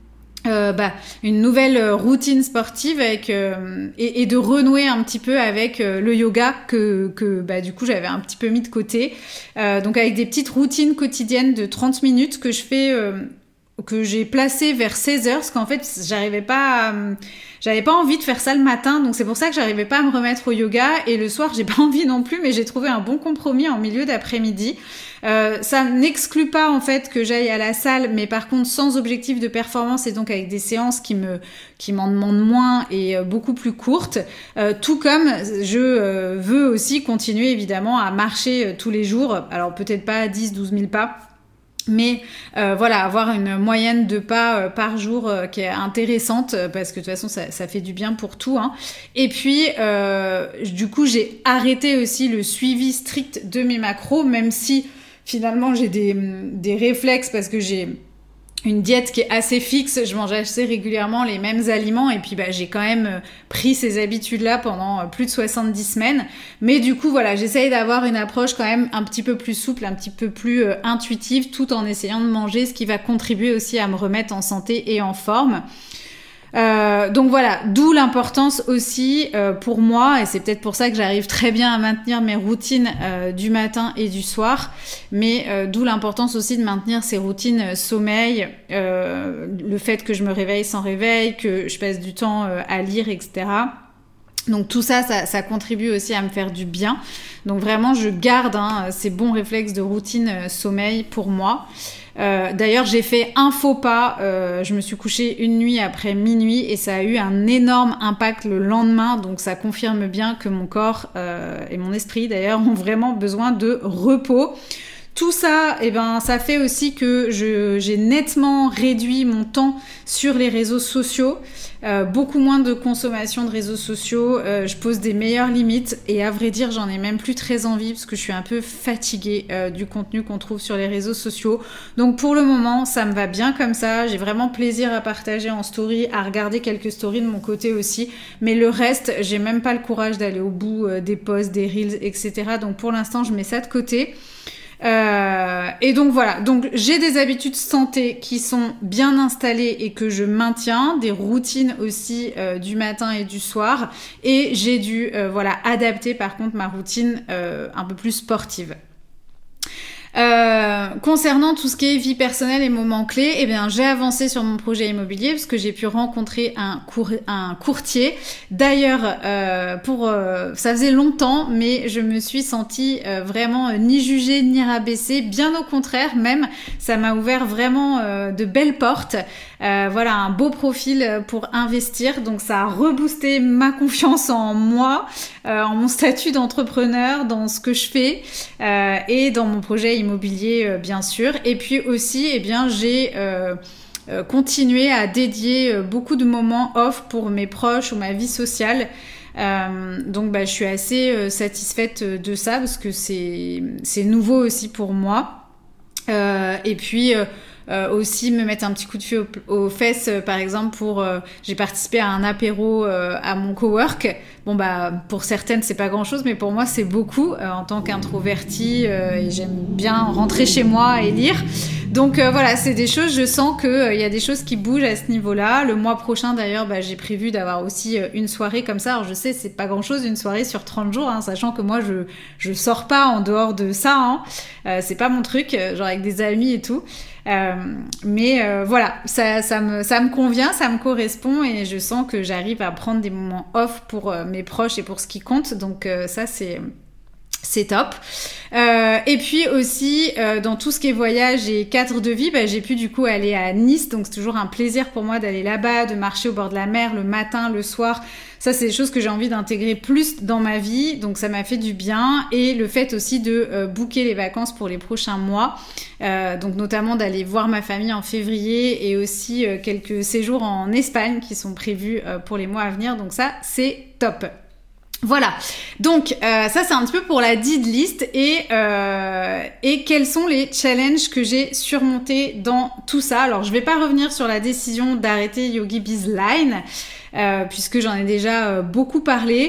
Euh, bah, une nouvelle routine sportive avec euh, et, et de renouer un petit peu avec euh, le yoga que que bah du coup j'avais un petit peu mis de côté. Euh, donc avec des petites routines quotidiennes de trente minutes que je fais euh, que j'ai placées vers seize heures, parce qu'en fait j'arrivais pas à, j'avais pas envie de faire ça le matin, donc c'est pour ça que j'arrivais pas à me remettre au yoga, et le soir j'ai pas envie non plus, mais j'ai trouvé un bon compromis en milieu d'après-midi. Euh, ça n'exclut pas en fait que j'aille à la salle, mais par contre sans objectif de performance, et donc avec des séances qui me qui m'en demandent moins et euh, beaucoup plus courtes. Euh, tout comme je euh, veux aussi continuer évidemment à marcher euh, tous les jours. Alors peut-être pas à dix douze mille pas. Mais euh, voilà, avoir une moyenne de pas euh, par jour euh, qui est intéressante, euh, parce que de toute façon ça, ça fait du bien pour tout, hein. Et puis euh, du coup j'ai arrêté aussi le suivi strict de mes macros, même si finalement j'ai des, des réflexes, parce que j'ai une diète qui est assez fixe, je mange assez régulièrement les mêmes aliments, et puis bah, j'ai quand même pris ces habitudes-là pendant plus de soixante-dix semaines. Mais du coup, voilà, j'essaye d'avoir une approche quand même un petit peu plus souple, un petit peu plus euh, intuitive, tout en essayant de manger ce qui va contribuer aussi à me remettre en santé et en forme. Euh, donc voilà, d'où l'importance aussi euh, pour moi, et c'est peut-être pour ça que j'arrive très bien à maintenir mes routines euh, du matin et du soir, mais euh, d'où l'importance aussi de maintenir ces routines euh, sommeil, euh, le fait que je me réveille sans réveil, que je passe du temps euh, à lire, et cetera. Donc tout ça, ça, ça contribue aussi à me faire du bien. Donc vraiment, je garde hein, ces bons réflexes de routine euh, sommeil pour moi. Euh, d'ailleurs, j'ai fait un faux pas. Euh, je me suis couchée une nuit après minuit, et ça a eu un énorme impact le lendemain. Donc ça confirme bien que mon corps euh, et mon esprit d'ailleurs ont vraiment besoin de repos. Tout ça, eh ben, ça fait aussi que je, j'ai nettement réduit mon temps sur les réseaux sociaux, euh, beaucoup moins de consommation de réseaux sociaux, euh, je pose des meilleures limites, et à vrai dire, j'en ai même plus très envie, parce que je suis un peu fatiguée euh, du contenu qu'on trouve sur les réseaux sociaux. Donc pour le moment, ça me va bien comme ça, j'ai vraiment plaisir à partager en story, à regarder quelques stories de mon côté aussi, mais le reste, j'ai même pas le courage d'aller au bout euh, des posts, des reels, et cetera. Donc pour l'instant, je mets ça de côté. Euh, et donc voilà, donc j'ai des habitudes santé qui sont bien installées et que je maintiens, des routines aussi euh, du matin et du soir, et j'ai dû euh, voilà adapter par contre ma routine euh, un peu plus sportive. Euh, concernant tout ce qui est vie personnelle et moments clés, eh bien j'ai avancé sur mon projet immobilier, parce que j'ai pu rencontrer un, cour- un courtier. D'ailleurs, euh, pour euh, ça faisait longtemps, mais je me suis sentie euh, vraiment euh, ni jugée ni rabaissée. Bien au contraire, même ça m'a ouvert vraiment euh, de belles portes. Euh, voilà, un beau profil pour investir. Donc ça a reboosté ma confiance en moi, euh, en mon statut d'entrepreneur, dans ce que je fais euh, et dans mon projet immobilier euh, bien sûr. Et puis aussi, eh bien, j'ai euh, euh, continué à dédier euh, beaucoup de moments off pour mes proches ou ma vie sociale. Euh, donc bah, je suis assez euh, satisfaite de ça, parce que c'est, c'est nouveau aussi pour moi. Euh, et puis... Euh, Euh, aussi me mettre un petit coup de feu aux, aux fesses, euh, par exemple pour euh, j'ai participé à un apéro euh, à mon cowork. Bon bah pour certaines c'est pas grand chose, mais pour moi c'est beaucoup euh, en tant qu'introvertie, euh, et j'aime bien rentrer chez moi et lire. Donc euh, voilà, c'est des choses, je sens que euh, y a des choses qui bougent à ce niveau-là. Le mois prochain d'ailleurs, bah, j'ai prévu d'avoir aussi euh, une soirée comme ça. Alors je sais, c'est pas grand-chose une soirée sur trente jours, hein, sachant que moi je je sors pas en dehors de ça, hein. Euh, c'est pas mon truc, genre avec des amis et tout. Euh, mais euh, voilà, ça, ça, me, ça me convient, ça me correspond, et je sens que j'arrive à prendre des moments off pour euh, mes proches et pour ce qui compte. Donc euh, ça c'est... c'est top. Euh, et puis aussi, euh, dans tout ce qui est voyage et cadre de vie, bah, j'ai pu du coup aller à Nice. Donc c'est toujours un plaisir pour moi d'aller là-bas, de marcher au bord de la mer le matin, le soir. Ça, c'est des choses que j'ai envie d'intégrer plus dans ma vie. Donc ça m'a fait du bien. Et le fait aussi de euh, booker les vacances pour les prochains mois. Euh, donc notamment d'aller voir ma famille en février, et aussi euh, quelques séjours en Espagne qui sont prévus euh, pour les mois à venir. Donc ça, c'est top. Voilà, donc euh, ça c'est un petit peu pour la did list, et, euh, et quels sont les challenges que j'ai surmontés dans tout ça. Alors je vais pas revenir sur la décision d'arrêter Yogi Biz Line, euh, puisque j'en ai déjà euh, beaucoup parlé.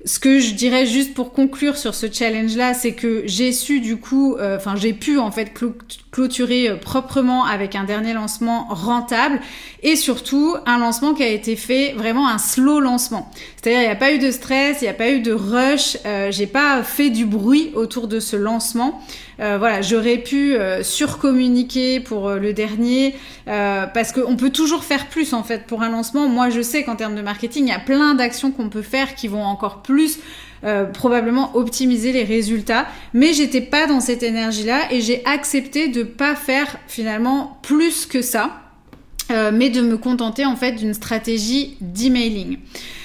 ce que je dirais juste pour conclure sur ce challenge-là, c'est que j'ai su du coup, enfin euh, j'ai pu en fait clo- clôturer euh, proprement avec un dernier lancement rentable et surtout un lancement qui a été fait vraiment un slow lancement. C'est-à-dire il n'y a pas eu de stress, il n'y a pas eu de rush, euh, j'ai pas fait du bruit autour de ce lancement. Euh, voilà, j'aurais pu euh, surcommuniquer pour euh, le dernier euh, parce qu'on peut toujours faire plus en fait pour un lancement. Moi, je sais qu'en termes de marketing, il y a plein d'actions qu'on peut faire qui vont encore plus euh, probablement optimiser les résultats. Mais j'étais pas dans cette énergie-là et j'ai accepté de pas faire finalement plus que ça, euh, mais de me contenter en fait d'une stratégie d'emailing.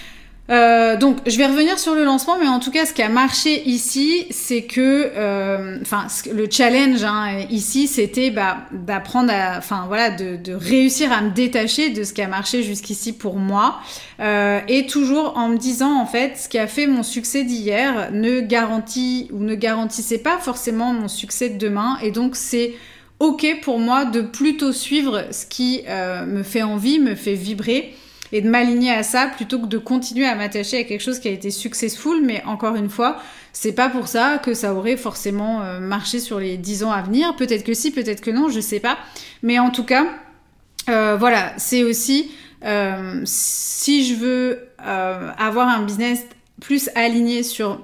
Euh, donc, je vais revenir sur le lancement, mais en tout cas, ce qui a marché ici, c'est que, enfin, euh, le challenge hein, ici, c'était bah, d'apprendre à, enfin voilà, de, de réussir à me détacher de ce qui a marché jusqu'ici pour moi, euh, et toujours en me disant en fait, ce qui a fait mon succès d'hier ne garantit ou ne garantissait pas forcément mon succès de demain, et donc c'est ok pour moi de plutôt suivre ce qui euh, me fait envie, me fait vibrer. Et de m'aligner à ça plutôt que de continuer à m'attacher à quelque chose qui a été successful. Mais encore une fois, c'est pas pour ça que ça aurait forcément euh, marché sur les dix ans à venir. Peut-être que si, peut-être que non, je sais pas. Mais en tout cas, euh, voilà, c'est aussi euh, si je veux euh, avoir un business plus aligné sur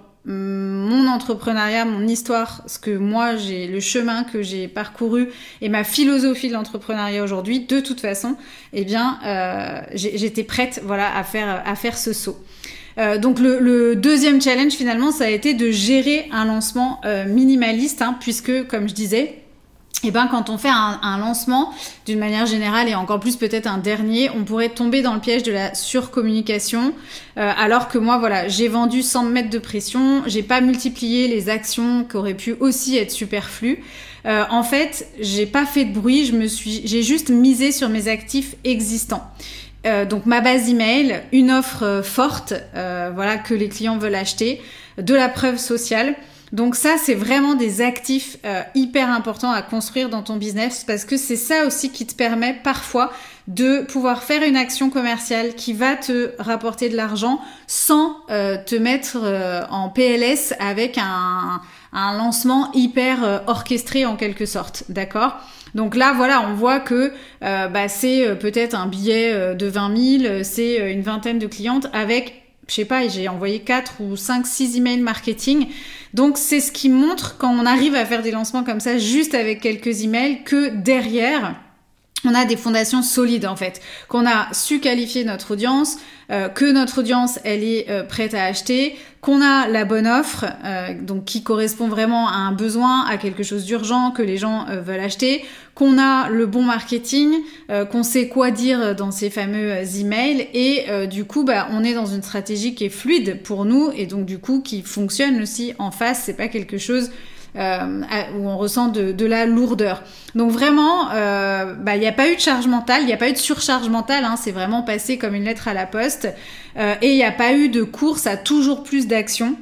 mon entrepreneuriat, mon histoire, ce que moi j'ai, le chemin que j'ai parcouru et ma philosophie de l'entrepreneuriat aujourd'hui, de toute façon, eh bien, euh, j'étais prête, voilà, à faire à faire ce saut. Euh, donc le, le deuxième challenge finalement, ça a été de gérer un lancement euh, minimaliste, hein, puisque comme je disais. Et ben quand on fait un, un lancement, d'une manière générale et encore plus peut-être un dernier, on pourrait tomber dans le piège de la surcommunication. Euh, alors que moi, voilà, j'ai vendu sans me mettre de pression, j'ai pas multiplié les actions qui auraient pu aussi être superflues. Euh, en fait, j'ai pas fait de bruit, je me suis, j'ai juste misé sur mes actifs existants. Euh, donc ma base email, une offre euh, forte, euh, voilà que les clients veulent acheter, de la preuve sociale. Donc ça, c'est vraiment des actifs euh, hyper importants à construire dans ton business parce que c'est ça aussi qui te permet parfois de pouvoir faire une action commerciale qui va te rapporter de l'argent sans euh, te mettre euh, en P L S avec un, un lancement hyper euh, orchestré en quelque sorte, d'accord ? Donc là, voilà, on voit que euh, bah, c'est euh, peut-être un billet euh, de vingt mille, c'est euh, une vingtaine de clientes avec, je sais pas, j'ai envoyé quatre ou cinq, six emails marketing. Donc c'est ce qui montre quand on arrive à faire des lancements comme ça, juste avec quelques emails, que derrière, on a des fondations solides en fait, qu'on a su qualifier notre audience, euh, que notre audience elle est euh, prête à acheter, qu'on a la bonne offre, euh, donc qui correspond vraiment à un besoin, à quelque chose d'urgent que les gens euh, veulent acheter, qu'on a le bon marketing, euh, qu'on sait quoi dire dans ces fameux emails et euh, du coup bah on est dans une stratégie qui est fluide pour nous et donc du coup qui fonctionne aussi en face, c'est pas quelque chose Euh, où on ressent de, de la lourdeur. Donc vraiment, euh, bah il n'y a pas eu de charge mentale, il n'y a pas eu de surcharge mentale, hein, c'est vraiment passé comme une lettre à la poste. Euh, et il n'y a pas eu de course à toujours plus d'actions.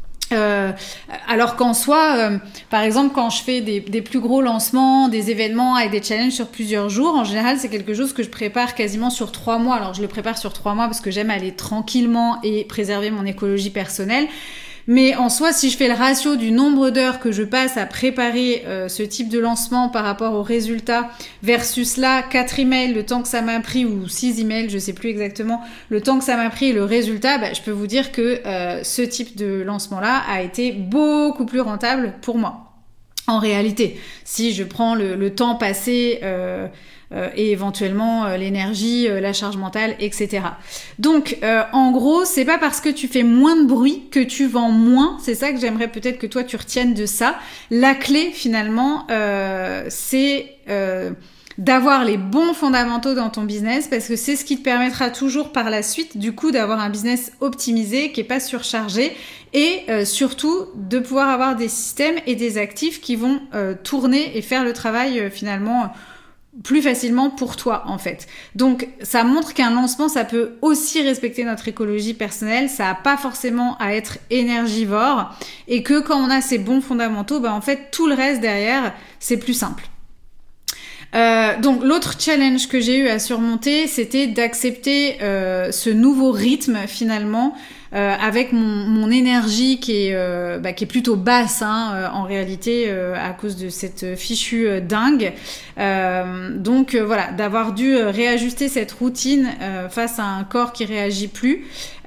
Euh, alors qu'en soi, euh, par exemple, quand je fais des, des plus gros lancements, des événements avec des challenges sur plusieurs jours, en général, c'est quelque chose que je prépare quasiment sur trois mois. Alors, je le prépare sur trois mois parce que j'aime aller tranquillement et préserver mon écologie personnelle. Mais en soi, si je fais le ratio du nombre d'heures que je passe à préparer euh, ce type de lancement par rapport aux résultats versus là, quatre emails, le temps que ça m'a pris, ou six emails, je sais plus exactement, le temps que ça m'a pris et le résultat, bah, je peux vous dire que euh, ce type de lancement-là a été beaucoup plus rentable pour moi. En réalité, si je prends le, le temps passé euh, euh, et éventuellement euh, l'énergie, euh, la charge mentale, et cetera. Donc, euh, en gros, c'est pas parce que tu fais moins de bruit que tu vends moins. C'est ça que j'aimerais peut-être que toi tu retiennes de ça. La clé, finalement, euh, c'est euh, d'avoir les bons fondamentaux dans ton business parce que c'est ce qui te permettra toujours par la suite, du coup, d'avoir un business optimisé qui est pas surchargé et euh, surtout de pouvoir avoir des systèmes et des actifs qui vont euh, tourner et faire le travail euh, finalement plus facilement pour toi en fait. Donc ça montre qu'un lancement ça peut aussi respecter notre écologie personnelle, ça n'a pas forcément à être énergivore et que quand on a ces bons fondamentaux, bah en fait tout le reste derrière c'est plus simple. Euh, donc l'autre challenge que j'ai eu à surmonter, c'était d'accepter euh, ce nouveau rythme finalement euh, avec mon, mon énergie qui est, euh, bah, qui est plutôt basse hein, euh, en réalité euh, à cause de cette fichue euh, dingue. Euh, donc euh, voilà, d'avoir dû réajuster cette routine euh, face à un corps qui réagit plus.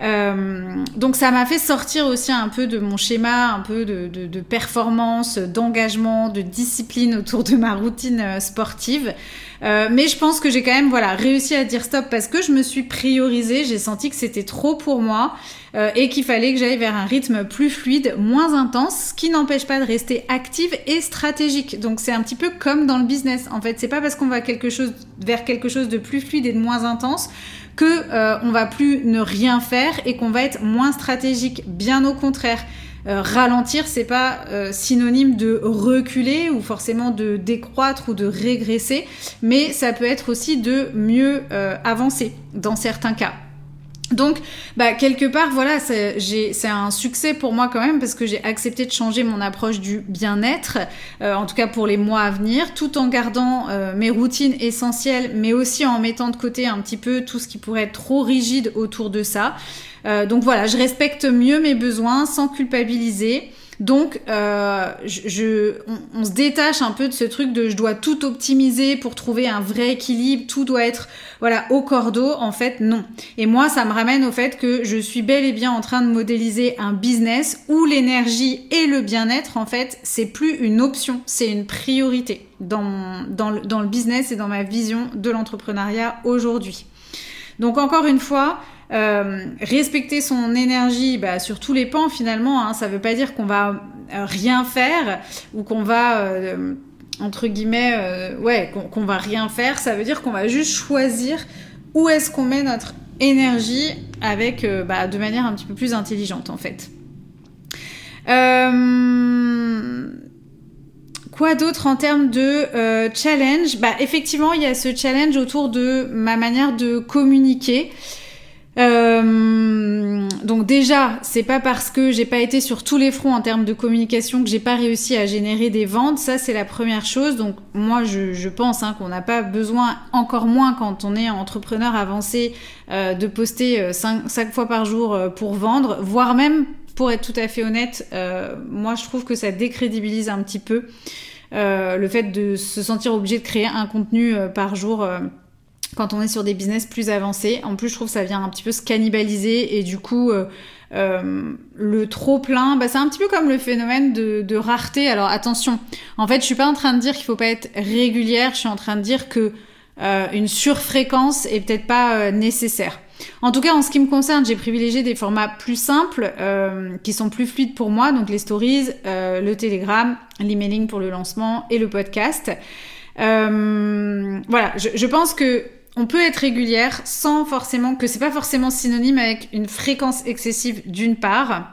Euh, donc ça m'a fait sortir aussi un peu de mon schéma, un peu de, de, de performance, d'engagement, de discipline autour de ma routine euh, sportive. Euh, mais je pense que j'ai quand même voilà réussi à dire stop parce que je me suis priorisée, j'ai senti que c'était trop pour moi euh, et qu'il fallait que j'aille vers un rythme plus fluide, moins intense, ce qui n'empêche pas de rester active et stratégique. Donc c'est un petit peu comme dans le business. En fait, c'est pas parce qu'on va quelque chose vers quelque chose de plus fluide et de moins intense que euh, on va plus ne rien faire et qu'on va être moins stratégique. Bien au contraire. Euh, ralentir, c'est pas euh, synonyme de reculer ou forcément de décroître ou de régresser, mais ça peut être aussi de mieux euh, avancer dans certains cas. Donc, bah, quelque part, voilà, c'est, j'ai, c'est un succès pour moi quand même parce que j'ai accepté de changer mon approche du bien-être, euh, en tout cas pour les mois à venir, tout en gardant euh, mes routines essentielles, mais aussi en mettant de côté un petit peu tout ce qui pourrait être trop rigide autour de ça. Euh, donc voilà, je respecte mieux mes besoins sans culpabiliser. Donc, euh, je, je, on, on se détache un peu de ce truc de je dois tout optimiser pour trouver un vrai équilibre, tout doit être voilà au cordeau. En fait, non. Et moi, ça me ramène au fait que je suis bel et bien en train de modéliser un business où l'énergie et le bien-être, en fait, c'est plus une option, c'est une priorité dans, mon, dans, le, dans le business et dans ma vision de l'entrepreneuriat aujourd'hui. Donc, encore une fois, Euh, respecter son énergie bah, sur tous les pans finalement, hein, ça veut pas dire qu'on va euh, rien faire ou qu'on va euh, entre guillemets euh, ouais qu'on, qu'on va rien faire, ça veut dire qu'on va juste choisir où est-ce qu'on met notre énergie avec euh, bah, de manière un petit peu plus intelligente en fait. Euh... Quoi d'autre en termes de euh, challenge? Bah effectivement il y a ce challenge autour de ma manière de communiquer. Euh, donc déjà, c'est pas parce que j'ai pas été sur tous les fronts en termes de communication que j'ai pas réussi à générer des ventes. Ça, c'est la première chose. Donc moi, je, je pense hein, qu'on n'a pas besoin, encore moins quand on est entrepreneur avancé, euh, de poster cinq, cinq fois par jour pour vendre, voire même, pour être tout à fait honnête, euh, moi, je trouve que ça décrédibilise un petit peu euh, le fait de se sentir obligé de créer un contenu euh, par jour. Euh, quand on est sur des business plus avancés. En plus, je trouve que ça vient un petit peu se cannibaliser et du coup, euh, euh, le trop-plein, bah, c'est un petit peu comme le phénomène de, de rareté. Alors attention, en fait, je suis pas en train de dire qu'il faut pas être régulière, je suis en train de dire que euh, une surfréquence est peut-être pas euh, nécessaire. En tout cas, en ce qui me concerne, j'ai privilégié des formats plus simples, euh, qui sont plus fluides pour moi, donc les stories, euh, le Telegram, l'emailing pour le lancement et le podcast. Euh, voilà, je, je pense que on peut être régulière sans forcément, que c'est pas forcément synonyme avec une fréquence excessive d'une part.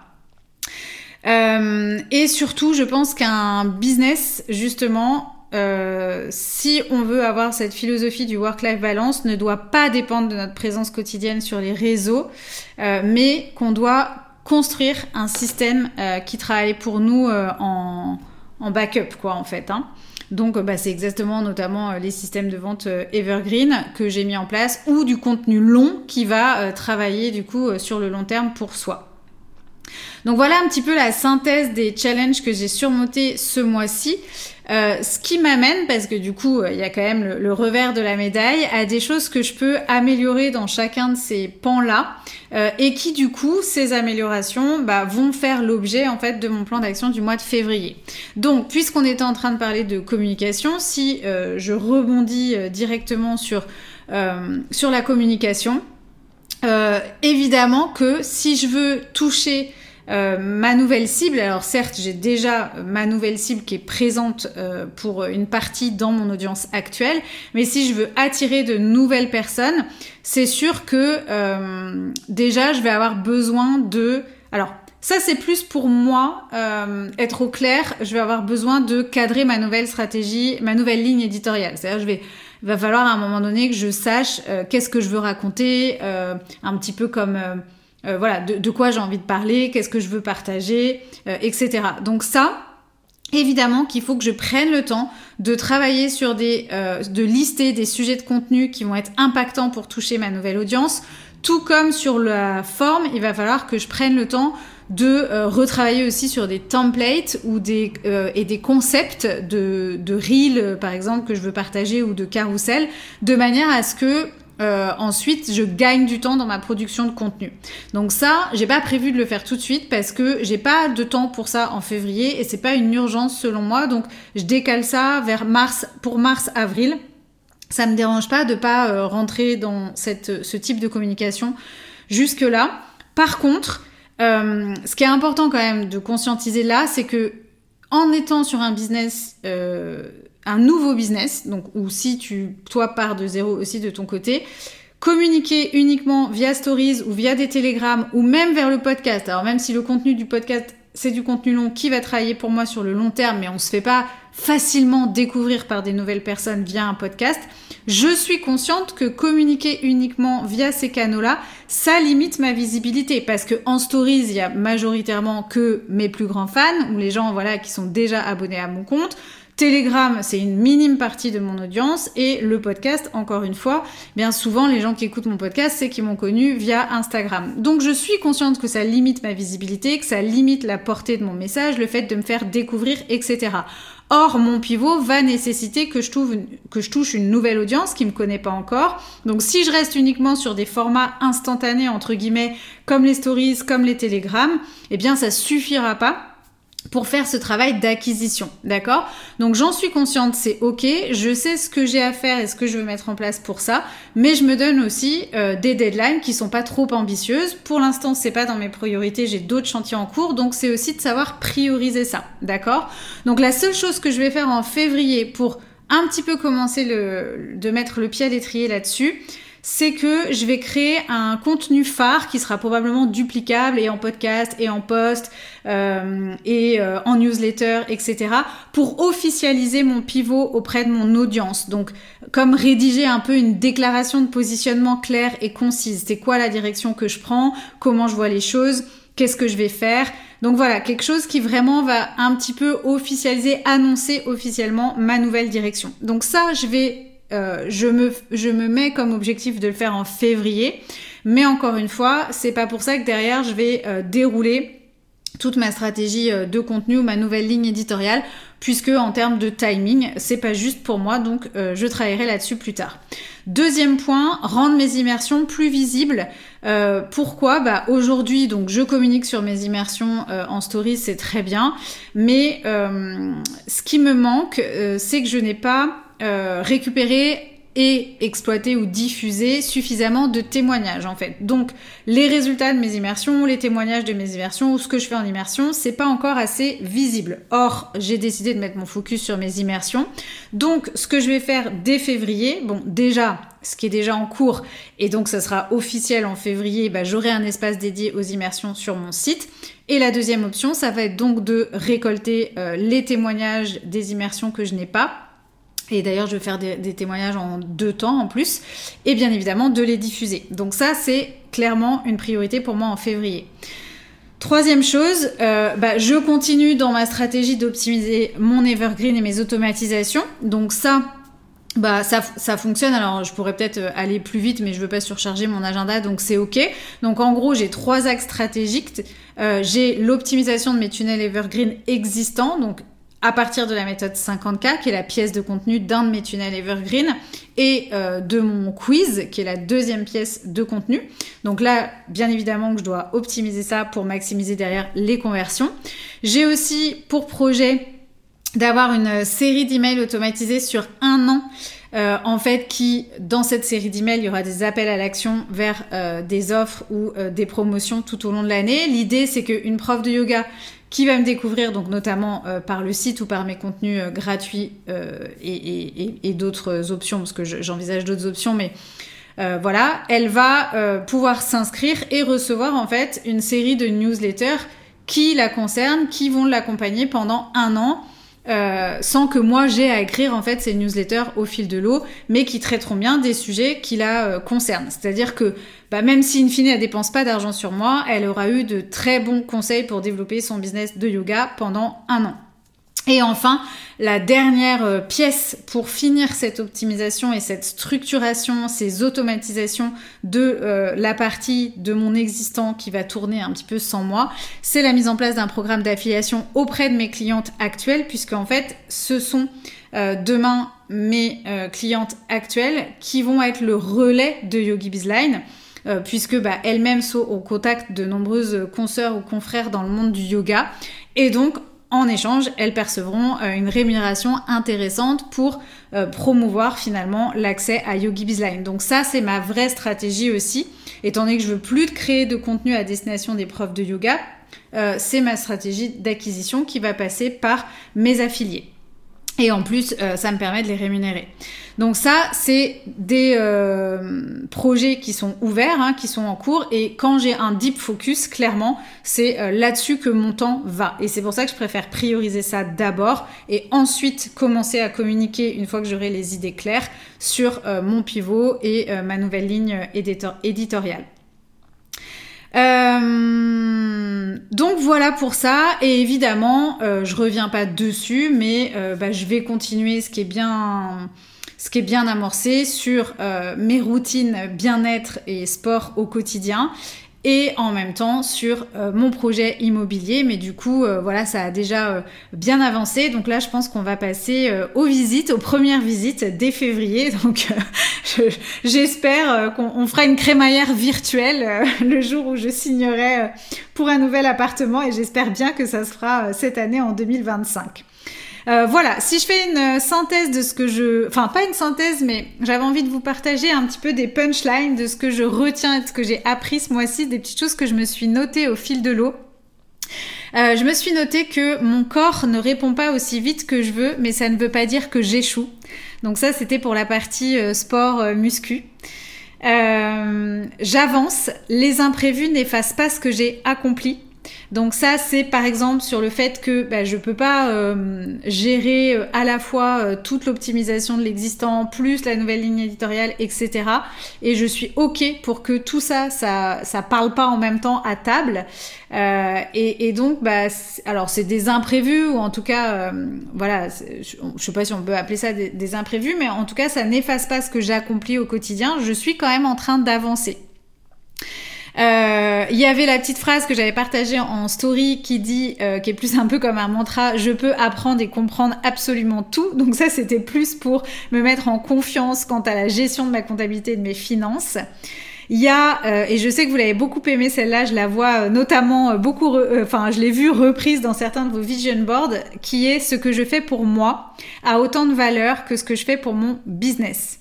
Euh, et surtout, je pense qu'un business, justement, euh, si on veut avoir cette philosophie du work-life balance, ne doit pas dépendre de notre présence quotidienne sur les réseaux, euh, mais qu'on doit construire un système euh, qui travaille pour nous euh, en, en backup, quoi, en fait, hein. Donc, bah, c'est exactement notamment euh, les systèmes de vente euh, Evergreen que j'ai mis en place ou du contenu long qui va euh, travailler du coup euh, sur le long terme pour soi. Donc voilà un petit peu la synthèse des challenges que j'ai surmontés ce mois-ci. Euh, ce qui m'amène, parce que du coup, il y a quand même le, le revers de la médaille, à des choses que je peux améliorer dans chacun de ces pans-là, euh, et qui du coup, ces améliorations bah, vont faire l'objet en fait de mon plan d'action du mois de février. Donc, puisqu'on était en train de parler de communication, si euh, je rebondis euh, directement sur, euh, sur la communication, euh, évidemment que si je veux toucher Euh, ma nouvelle cible, alors certes j'ai déjà ma nouvelle cible qui est présente euh, pour une partie dans mon audience actuelle, mais si je veux attirer de nouvelles personnes, c'est sûr que euh, déjà je vais avoir besoin de... Alors ça c'est plus pour moi, euh, être au clair, je vais avoir besoin de cadrer ma nouvelle stratégie, ma nouvelle ligne éditoriale. C'est-à-dire je vais... Il va falloir à un moment donné que je sache euh, qu'est-ce que je veux raconter, euh, un petit peu comme... Euh, Euh, voilà, de, de quoi j'ai envie de parler, qu'est-ce que je veux partager, euh, et cetera. Donc ça, évidemment qu'il faut que je prenne le temps de travailler sur des, euh, de lister des sujets de contenu qui vont être impactants pour toucher ma nouvelle audience, Tout comme sur la forme, il va falloir que je prenne le temps de euh, retravailler aussi sur des templates ou des, euh, et des concepts de, de reels, euh, par exemple, que je veux partager ou de carousel, de manière à ce que euh, ensuite je gagne du temps dans ma production de contenu. Donc ça, j'ai pas prévu de le faire tout de suite parce que j'ai pas de temps pour ça en février et c'est pas une urgence selon moi. Donc je décale ça vers mars, pour mars-avril. Ça me dérange pas de pas euh, rentrer dans cette, ce type de communication jusque-là. Par contre, euh, ce qui est important quand même de conscientiser là, c'est que en étant sur un business, euh, un nouveau business, donc ou si tu, toi, pars de zéro aussi de ton côté, communiquer uniquement via stories ou via des télégrammes ou même vers le podcast. Alors même si le contenu du podcast c'est du contenu long qui va travailler pour moi sur le long terme, mais on se fait pas facilement découvrir par des nouvelles personnes via un podcast. Je suis consciente que communiquer uniquement via ces canaux-là, ça limite ma visibilité parce que en stories, il y a majoritairement que mes plus grands fans ou les gens, voilà, qui sont déjà abonnés à mon compte. Telegram, c'est une minime partie de mon audience et le podcast, encore une fois, bien souvent les gens qui écoutent mon podcast, c'est qu'ils m'ont connu via Instagram. Donc je suis consciente que ça limite ma visibilité, que ça limite la portée de mon message, le fait de me faire découvrir, et cetera. Or, mon pivot va nécessiter que je, touche une, que je touche une nouvelle audience qui me connaît pas encore. Donc si je reste uniquement sur des formats instantanés, entre guillemets, comme les stories, comme les télégrammes, eh bien ça suffira pas pour faire ce travail d'acquisition, d'accord? Donc j'en suis consciente, c'est ok, je sais ce que j'ai à faire et ce que je veux mettre en place pour ça, mais je me donne aussi euh, des deadlines qui sont pas trop ambitieuses. Pour l'instant, c'est pas dans mes priorités, j'ai d'autres chantiers en cours, donc c'est aussi de savoir prioriser ça, d'accord? Donc la seule chose que je vais faire en février pour un petit peu commencer le, de mettre le pied à l'étrier là-dessus, c'est que je vais créer un contenu phare qui sera probablement duplicable et en podcast et en post euh, et euh, en newsletter, et cetera pour officialiser mon pivot auprès de mon audience. Donc, comme rédiger un peu une déclaration de positionnement claire et concise. C'est quoi la direction que je prends? Comment je vois les choses? Qu'est-ce que je vais faire? Donc voilà, quelque chose qui vraiment va un petit peu officialiser, annoncer officiellement ma nouvelle direction. Donc ça, je vais Euh, je me, je me mets comme objectif de le faire en février, mais encore une fois, c'est pas pour ça que derrière je vais euh, dérouler toute ma stratégie euh, de contenu ou ma nouvelle ligne éditoriale, puisque en termes de timing, c'est pas juste pour moi, donc euh, je travaillerai là-dessus plus tard. Deuxième point, rendre mes immersions plus visibles. Euh, pourquoi? Bah aujourd'hui, donc je communique sur mes immersions euh, en stories, c'est très bien, mais euh, ce qui me manque, euh, c'est que je n'ai pas Euh, récupérer et exploiter ou diffuser suffisamment de témoignages en fait. Donc les résultats de mes immersions, les témoignages de mes immersions ou ce que je fais en immersion, c'est pas encore assez visible. Or, j'ai décidé de mettre mon focus sur mes immersions. Donc ce que je vais faire dès février, bon déjà, ce qui est déjà en cours et donc ça sera officiel en février, bah, j'aurai un espace dédié aux immersions sur mon site. Et la deuxième option, ça va être donc de récolter euh, les témoignages des immersions que je n'ai pas. Et d'ailleurs, je vais faire des, des témoignages en deux temps en plus. Et bien évidemment, de les diffuser. Donc ça, c'est clairement une priorité pour moi en février. Troisième chose, euh, bah, je continue dans ma stratégie d'optimiser mon evergreen et mes automatisations. Donc ça, bah ça, ça fonctionne. Alors, je pourrais peut-être aller plus vite, mais je veux pas surcharger mon agenda, donc c'est ok. Donc en gros, j'ai trois axes stratégiques. Euh, j'ai l'optimisation de mes tunnels evergreen existants, donc à partir de la méthode cinquante K, qui est la pièce de contenu d'un de mes tunnels evergreen, et euh, de mon quiz, qui est la deuxième pièce de contenu. Donc là, bien évidemment que je dois optimiser ça pour maximiser derrière les conversions. J'ai aussi pour projet d'avoir une série d'emails automatisés sur un an, euh, en fait, qui, dans cette série d'emails, il y aura des appels à l'action vers euh, des offres ou euh, des promotions tout au long de l'année. L'idée, c'est qu'une prof de yoga qui va me découvrir, donc notamment euh, par le site ou par mes contenus euh, gratuits euh, et, et, et, et d'autres options, parce que je, j'envisage d'autres options, mais euh, voilà, elle va euh, pouvoir s'inscrire et recevoir en fait une série de newsletters qui la concernent, qui vont l'accompagner pendant un an, Euh, sans que moi j'ai à écrire en fait ces newsletters au fil de l'eau, mais qui traiteront bien des sujets qui la euh, concernent. C'est-à-dire que bah, même si in fine elle dépense pas d'argent sur moi, elle aura eu de très bons conseils pour développer son business de yoga pendant un an. Et enfin, la dernière euh, pièce pour finir cette optimisation et cette structuration, ces automatisations de euh, la partie de mon existant qui va tourner un petit peu sans moi, c'est la mise en place d'un programme d'affiliation auprès de mes clientes actuelles, puisque en fait, ce sont euh, demain mes euh, clientes actuelles qui vont être le relais de Yogi Bizline. Euh, puisque bah, elles-mêmes sont au contact de nombreuses consoeurs ou confrères dans le monde du yoga. Et donc, en échange, elles percevront euh, une rémunération intéressante pour euh, promouvoir finalement l'accès à Yogi Bizline. Donc ça, c'est ma vraie stratégie aussi. Étant donné que je veux plus de créer de contenu à destination des profs de yoga, euh, c'est ma stratégie d'acquisition qui va passer par mes affiliés. Et en plus, euh, ça me permet de les rémunérer. Donc ça, c'est des euh, projets qui sont ouverts, hein, qui sont en cours. Et quand j'ai un deep focus, clairement, c'est euh, là-dessus que mon temps va. Et c'est pour ça que je préfère prioriser ça d'abord et ensuite commencer à communiquer, une fois que j'aurai les idées claires, sur euh, mon pivot et euh, ma nouvelle ligne éditor- éditoriale. Euh, donc voilà pour ça, et évidemment euh, je reviens pas dessus, mais euh, bah, je vais continuer ce qui est bien, ce qui est bien amorcé sur euh, mes routines bien-être et sport au quotidien, et en même temps sur euh, mon projet immobilier. Mais du coup, euh, voilà, ça a déjà euh, bien avancé. Donc là, je pense qu'on va passer euh, aux visites, aux premières visites dès février. Donc euh, je, j'espère euh, qu'on on fera une crémaillère virtuelle euh, le jour où je signerai euh, pour un nouvel appartement, et j'espère bien que ça se fera euh, cette année en deux mille vingt-cinq. Euh, voilà, si je fais une synthèse de ce que je... Enfin, pas une synthèse, mais j'avais envie de vous partager un petit peu des punchlines de ce que je retiens et de ce que j'ai appris ce mois-ci, des petites choses que je me suis notées au fil de l'eau. Euh, je me suis noté que mon corps ne répond pas aussi vite que je veux, mais ça ne veut pas dire que j'échoue. Donc ça, c'était pour la partie euh, sport euh, muscu. Euh, j'avance, les imprévus n'effacent pas ce que j'ai accompli. Donc ça, c'est par exemple sur le fait que bah, je peux pas euh, gérer euh, à la fois euh, toute l'optimisation de l'existant, plus la nouvelle ligne éditoriale, et cetera. Et je suis OK pour que tout ça, ça, ça parle pas en même temps à table. Euh, et, et donc, bah, c'est, alors c'est des imprévus, ou en tout cas, euh, voilà, je, je sais pas si on peut appeler ça des, des imprévus, mais en tout cas, ça n'efface pas ce que j'ai accompli au quotidien. Je suis quand même en train d'avancer. Il euh, y avait la petite phrase que j'avais partagée en story qui dit, euh, qui est plus un peu comme un mantra: je peux apprendre et comprendre absolument tout. Donc ça, c'était plus pour me mettre en confiance quant à la gestion de ma comptabilité et de mes finances. Il y a, euh, et je sais que vous l'avez beaucoup aimé celle-là, je la vois euh, notamment euh, beaucoup, re, enfin euh, je l'ai vue reprise dans certains de vos vision boards, qui est: ce que je fais pour moi a autant de valeur que ce que je fais pour mon business.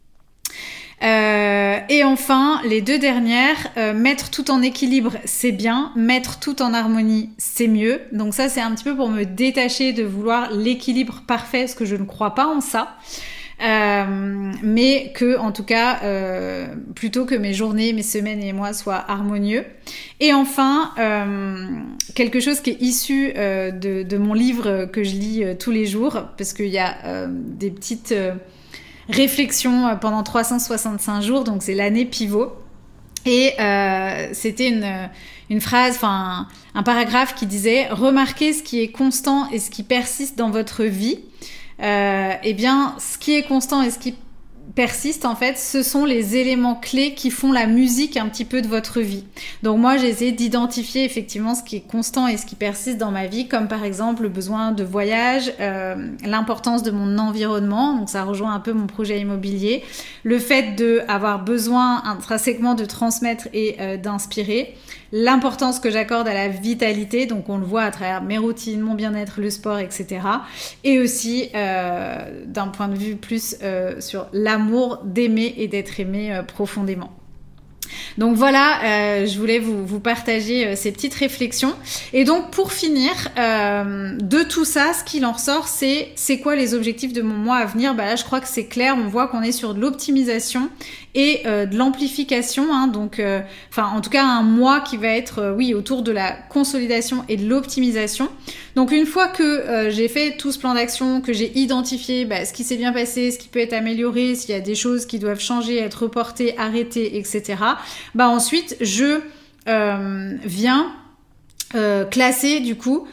Euh, et enfin, les deux dernières, euh, mettre tout en équilibre, c'est bien, mettre tout en harmonie, c'est mieux. Donc ça, c'est un petit peu pour me détacher de vouloir l'équilibre parfait, parce que je ne crois pas en ça. Euh, mais que, en tout cas, euh, plutôt que mes journées, mes semaines et mois soient harmonieux. Et enfin, euh, quelque chose qui est issu euh, de, de mon livre que je lis euh, tous les jours, parce qu'il y a euh, des petites... Euh, réflexion pendant trois cent soixante-cinq jours, donc c'est l'année pivot. Et euh, c'était une, une phrase, enfin un, un paragraphe qui disait: remarquez ce qui est constant et ce qui persiste dans votre vie. Euh, eh bien, ce qui est constant et ce qui persiste, en fait, ce sont les éléments clés qui font la musique un petit peu de votre vie. Donc moi, j'ai essayé d'identifier effectivement ce qui est constant et ce qui persiste dans ma vie, comme par exemple le besoin de voyage, euh, l'importance de mon environnement, donc ça rejoint un peu mon projet immobilier, le fait d'avoir besoin intrinsèquement de transmettre et euh, d'inspirer, l'importance que j'accorde à la vitalité, donc on le voit à travers mes routines, mon bien-être, le sport, et cetera. Et aussi, euh, d'un point de vue plus euh, sur l'amour d'aimer et d'être aimé euh, profondément. Donc voilà, euh, je voulais vous, vous partager euh, ces petites réflexions. Et donc pour finir, euh, de tout ça, ce qu'il en ressort, c'est c'est quoi les objectifs de mon mois à venir. Bah là, je crois que c'est clair, on voit qu'on est sur de l'optimisation et euh, de l'amplification. Hein, donc, euh, enfin, en tout cas, un mois qui va être, euh, oui, autour de la consolidation et de l'optimisation. Donc une fois que euh, j'ai fait tout ce plan d'action, que j'ai identifié bah, ce qui s'est bien passé, ce qui peut être amélioré, s'il y a des choses qui doivent changer, être reportées, arrêtées, et cetera. Bah ensuite, je euh, viens euh, classer du coup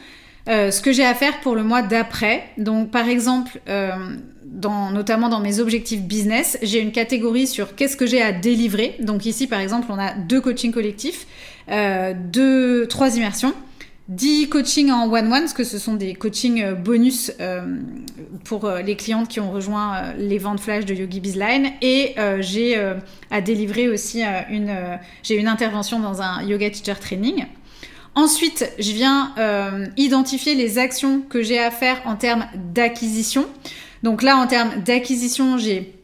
euh, ce que j'ai à faire pour le mois d'après. Donc par exemple, euh, dans, notamment dans mes objectifs business, j'ai une catégorie sur qu'est-ce que j'ai à délivrer. Donc ici par exemple, on a deux coachings collectifs, euh, deux, trois immersions, dix coachings en one-one, parce que ce sont des coachings bonus euh, pour euh, les clientes qui ont rejoint euh, les ventes flash de Yogi Bizline. Et euh, j'ai euh, à délivrer aussi euh, une, euh, j'ai une intervention dans un Yoga Teacher Training. Ensuite, je viens euh, identifier les actions que j'ai à faire en termes d'acquisition. Donc là, en termes d'acquisition, j'ai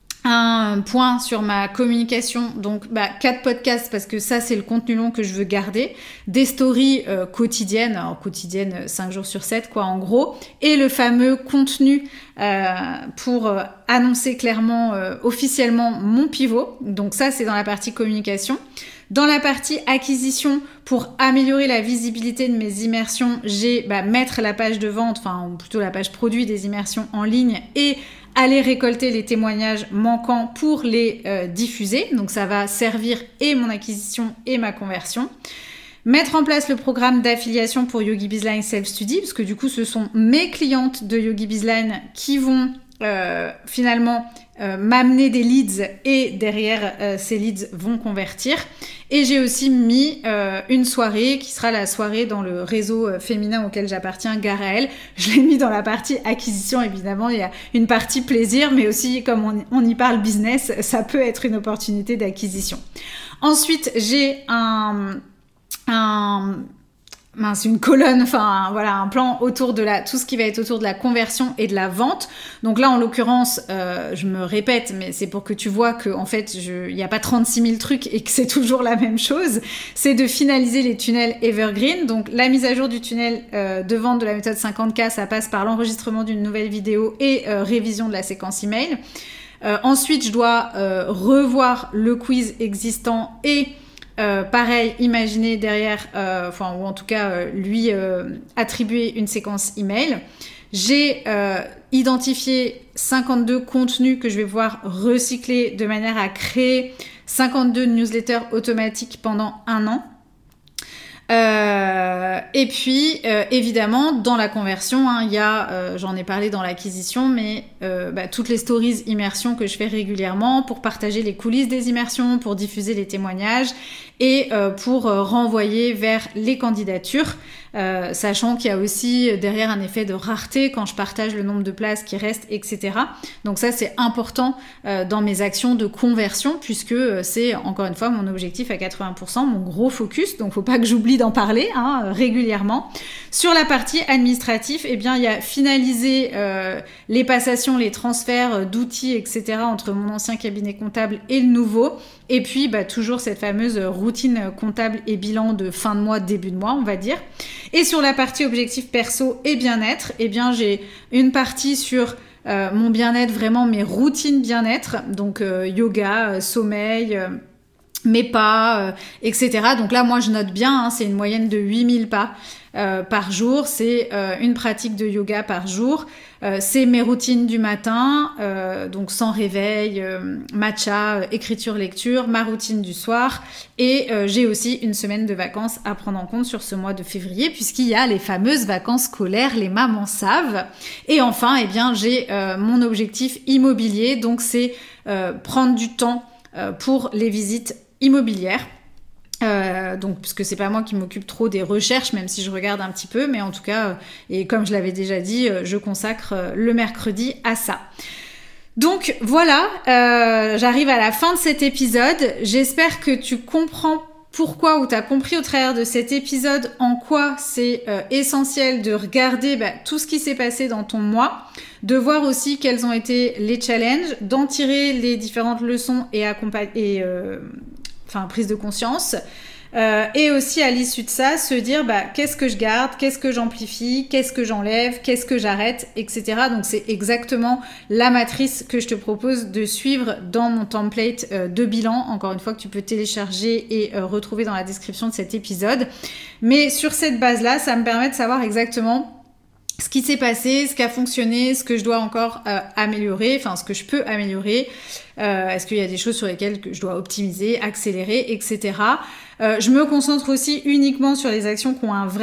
un point sur ma communication, donc bah, quatre podcasts parce que ça c'est le contenu long que je veux garder, des stories euh, quotidiennes, alors quotidiennes cinq jours sur sept quoi en gros, et le fameux contenu euh, pour euh, annoncer clairement euh, officiellement mon pivot, donc ça c'est dans la partie communication. Dans la partie acquisition, pour améliorer la visibilité de mes immersions, j'ai bah, mettre la page de vente, enfin ou plutôt la page produit des immersions en ligne et aller récolter les témoignages manquants pour les euh, diffuser. Donc ça va servir et mon acquisition et ma conversion. Mettre en place le programme d'affiliation pour Yogi Bizline Self Study, parce que du coup ce sont mes clientes de Yogi Bizline qui vont euh, finalement euh, m'amener des leads et derrière euh, ces leads vont convertir. Et j'ai aussi mis euh, une soirée qui sera la soirée dans le réseau euh, féminin auquel j'appartiens, Garaël. Je l'ai mis dans la partie acquisition, évidemment. Il y a une partie plaisir, mais aussi comme on, on y parle business, ça peut être une opportunité d'acquisition. Ensuite, j'ai un... un mince, une colonne, enfin voilà, un plan autour de la, tout ce qui va être autour de la conversion et de la vente. Donc là, en l'occurrence, euh, je me répète, mais c'est pour que tu vois que en fait, il n'y a pas trente-six mille trucs et que c'est toujours la même chose. C'est de finaliser les tunnels Evergreen. Donc la mise à jour du tunnel euh, de vente de la méthode cinquante K, ça passe par l'enregistrement d'une nouvelle vidéo et euh, révision de la séquence email. Euh, ensuite, je dois euh, revoir le quiz existant et Euh, pareil, imaginer derrière, euh, enfin ou en tout cas euh, lui euh, attribuer une séquence email. J'ai euh, identifié cinquante-deux contenus que je vais pouvoir recycler de manière à créer cinquante-deux newsletters automatiques pendant un an. Euh, et puis, euh, évidemment, dans la conversion, hein, il y a, euh, j'en ai parlé dans l'acquisition, mais euh, bah, toutes les stories immersions que je fais régulièrement pour partager les coulisses des immersions, pour diffuser les témoignages et euh, pour euh, renvoyer vers les candidatures, euh, sachant qu'il y a aussi derrière un effet de rareté quand je partage le nombre de places qui restent, et cetera. Donc ça, c'est important euh, dans mes actions de conversion puisque euh, c'est, encore une fois, mon objectif à quatre-vingts pour cent, mon gros focus. Donc, faut pas que j'oublie d'en parler hein, régulièrement. Sur la partie administrative, eh bien, il y a finalisé euh, les passations, les transferts d'outils, et cetera entre mon ancien cabinet comptable et le nouveau. Et puis, bah, toujours cette fameuse routine comptable et bilan de fin de mois, début de mois, on va dire. Et sur la partie objectif perso et bien-être, eh bien, j'ai une partie sur euh, mon bien-être, vraiment mes routines bien-être, donc euh, yoga, euh, sommeil, euh, mes pas, euh, et cetera. Donc là, moi, je note bien, hein, c'est une moyenne de huit mille pas euh, par jour. C'est euh, une pratique de yoga par jour. Euh, c'est mes routines du matin, euh, donc sans réveil, euh, matcha, euh, écriture, lecture, ma routine du soir. Et euh, j'ai aussi une semaine de vacances à prendre en compte sur ce mois de février, puisqu'il y a les fameuses vacances scolaires, les mamans savent. Et enfin, eh bien, j'ai euh, mon objectif immobilier, donc c'est euh, prendre du temps euh, pour les visites immobilière. Euh, donc puisque c'est pas moi qui m'occupe trop des recherches, même si je regarde un petit peu, mais en tout cas, euh, et comme je l'avais déjà dit, euh, je consacre euh, le mercredi à ça. Donc voilà, euh, j'arrive à la fin de cet épisode. J'espère que tu comprends pourquoi, ou tu as compris au travers de cet épisode en quoi c'est euh, essentiel de regarder bah, tout ce qui s'est passé dans ton mois, de voir aussi quels ont été les challenges, d'en tirer les différentes leçons et accompagner et euh, enfin prise de conscience, euh, et aussi à l'issue de ça se dire bah qu'est-ce que je garde, qu'est-ce que j'amplifie, qu'est-ce que j'enlève, qu'est-ce que j'arrête, et cetera. Donc c'est exactement la matrice que je te propose de suivre dans mon template euh, de bilan, encore une fois que tu peux télécharger et euh, retrouver dans la description de cet épisode. Mais sur cette base-là, ça me permet de savoir exactement ce qui s'est passé, ce qui a fonctionné, ce que je dois encore euh, améliorer, enfin ce que je peux améliorer, euh, est-ce qu'il y a des choses sur lesquelles que je dois optimiser, accélérer, et cetera. Euh, je me concentre aussi uniquement sur les actions qui ont un vrai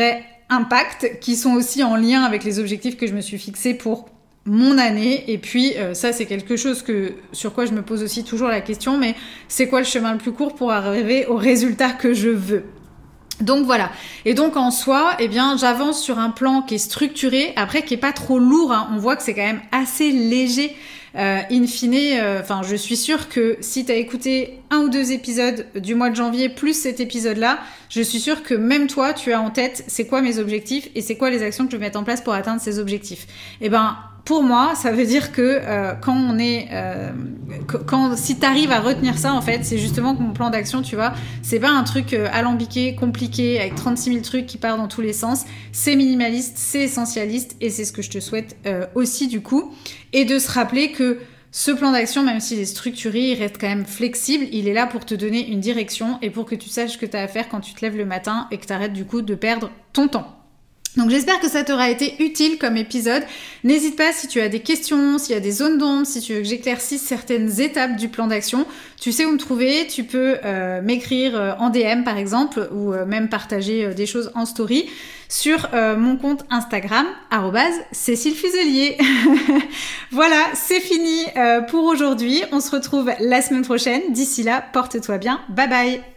impact, qui sont aussi en lien avec les objectifs que je me suis fixés pour mon année. Et puis euh, ça, c'est quelque chose que, sur quoi je me pose aussi toujours la question, mais c'est quoi le chemin le plus court pour arriver au résultat que je veux? Donc voilà. Et donc en soi, eh bien, j'avance sur un plan qui est structuré, après qui est pas trop lourd, hein. On voit que c'est quand même assez léger. Euh, in fine, enfin, euh, je suis sûre que si tu as écouté un ou deux épisodes du mois de janvier plus cet épisode-là, je suis sûre que même toi, tu as en tête c'est quoi mes objectifs et c'est quoi les actions que je vais mettre en place pour atteindre ces objectifs. Et ben, pour moi, ça veut dire que euh, quand on est, euh, quand si t'arrives à retenir ça, en fait, c'est justement que mon plan d'action, tu vois, c'est pas un truc euh, alambiqué, compliqué, avec trente-six mille trucs qui partent dans tous les sens. C'est minimaliste, c'est essentialiste, et c'est ce que je te souhaite euh, aussi du coup. Et de se rappeler que ce plan d'action, même s'il est structuré, il reste quand même flexible. Il est là pour te donner une direction et pour que tu saches ce que tu as à faire quand tu te lèves le matin et que tu arrêtes du coup de perdre ton temps. Donc j'espère que ça t'aura été utile comme épisode. N'hésite pas si tu as des questions, s'il y a des zones d'ombre, si tu veux que j'éclaircisse certaines étapes du plan d'action. Tu sais où me trouver, tu peux euh, m'écrire euh, en D M par exemple, ou euh, même partager euh, des choses en story sur euh, mon compte Instagram, arobase Cécile Fuselier. Voilà, c'est fini euh, pour aujourd'hui. On se retrouve la semaine prochaine. D'ici là, porte-toi bien. Bye bye.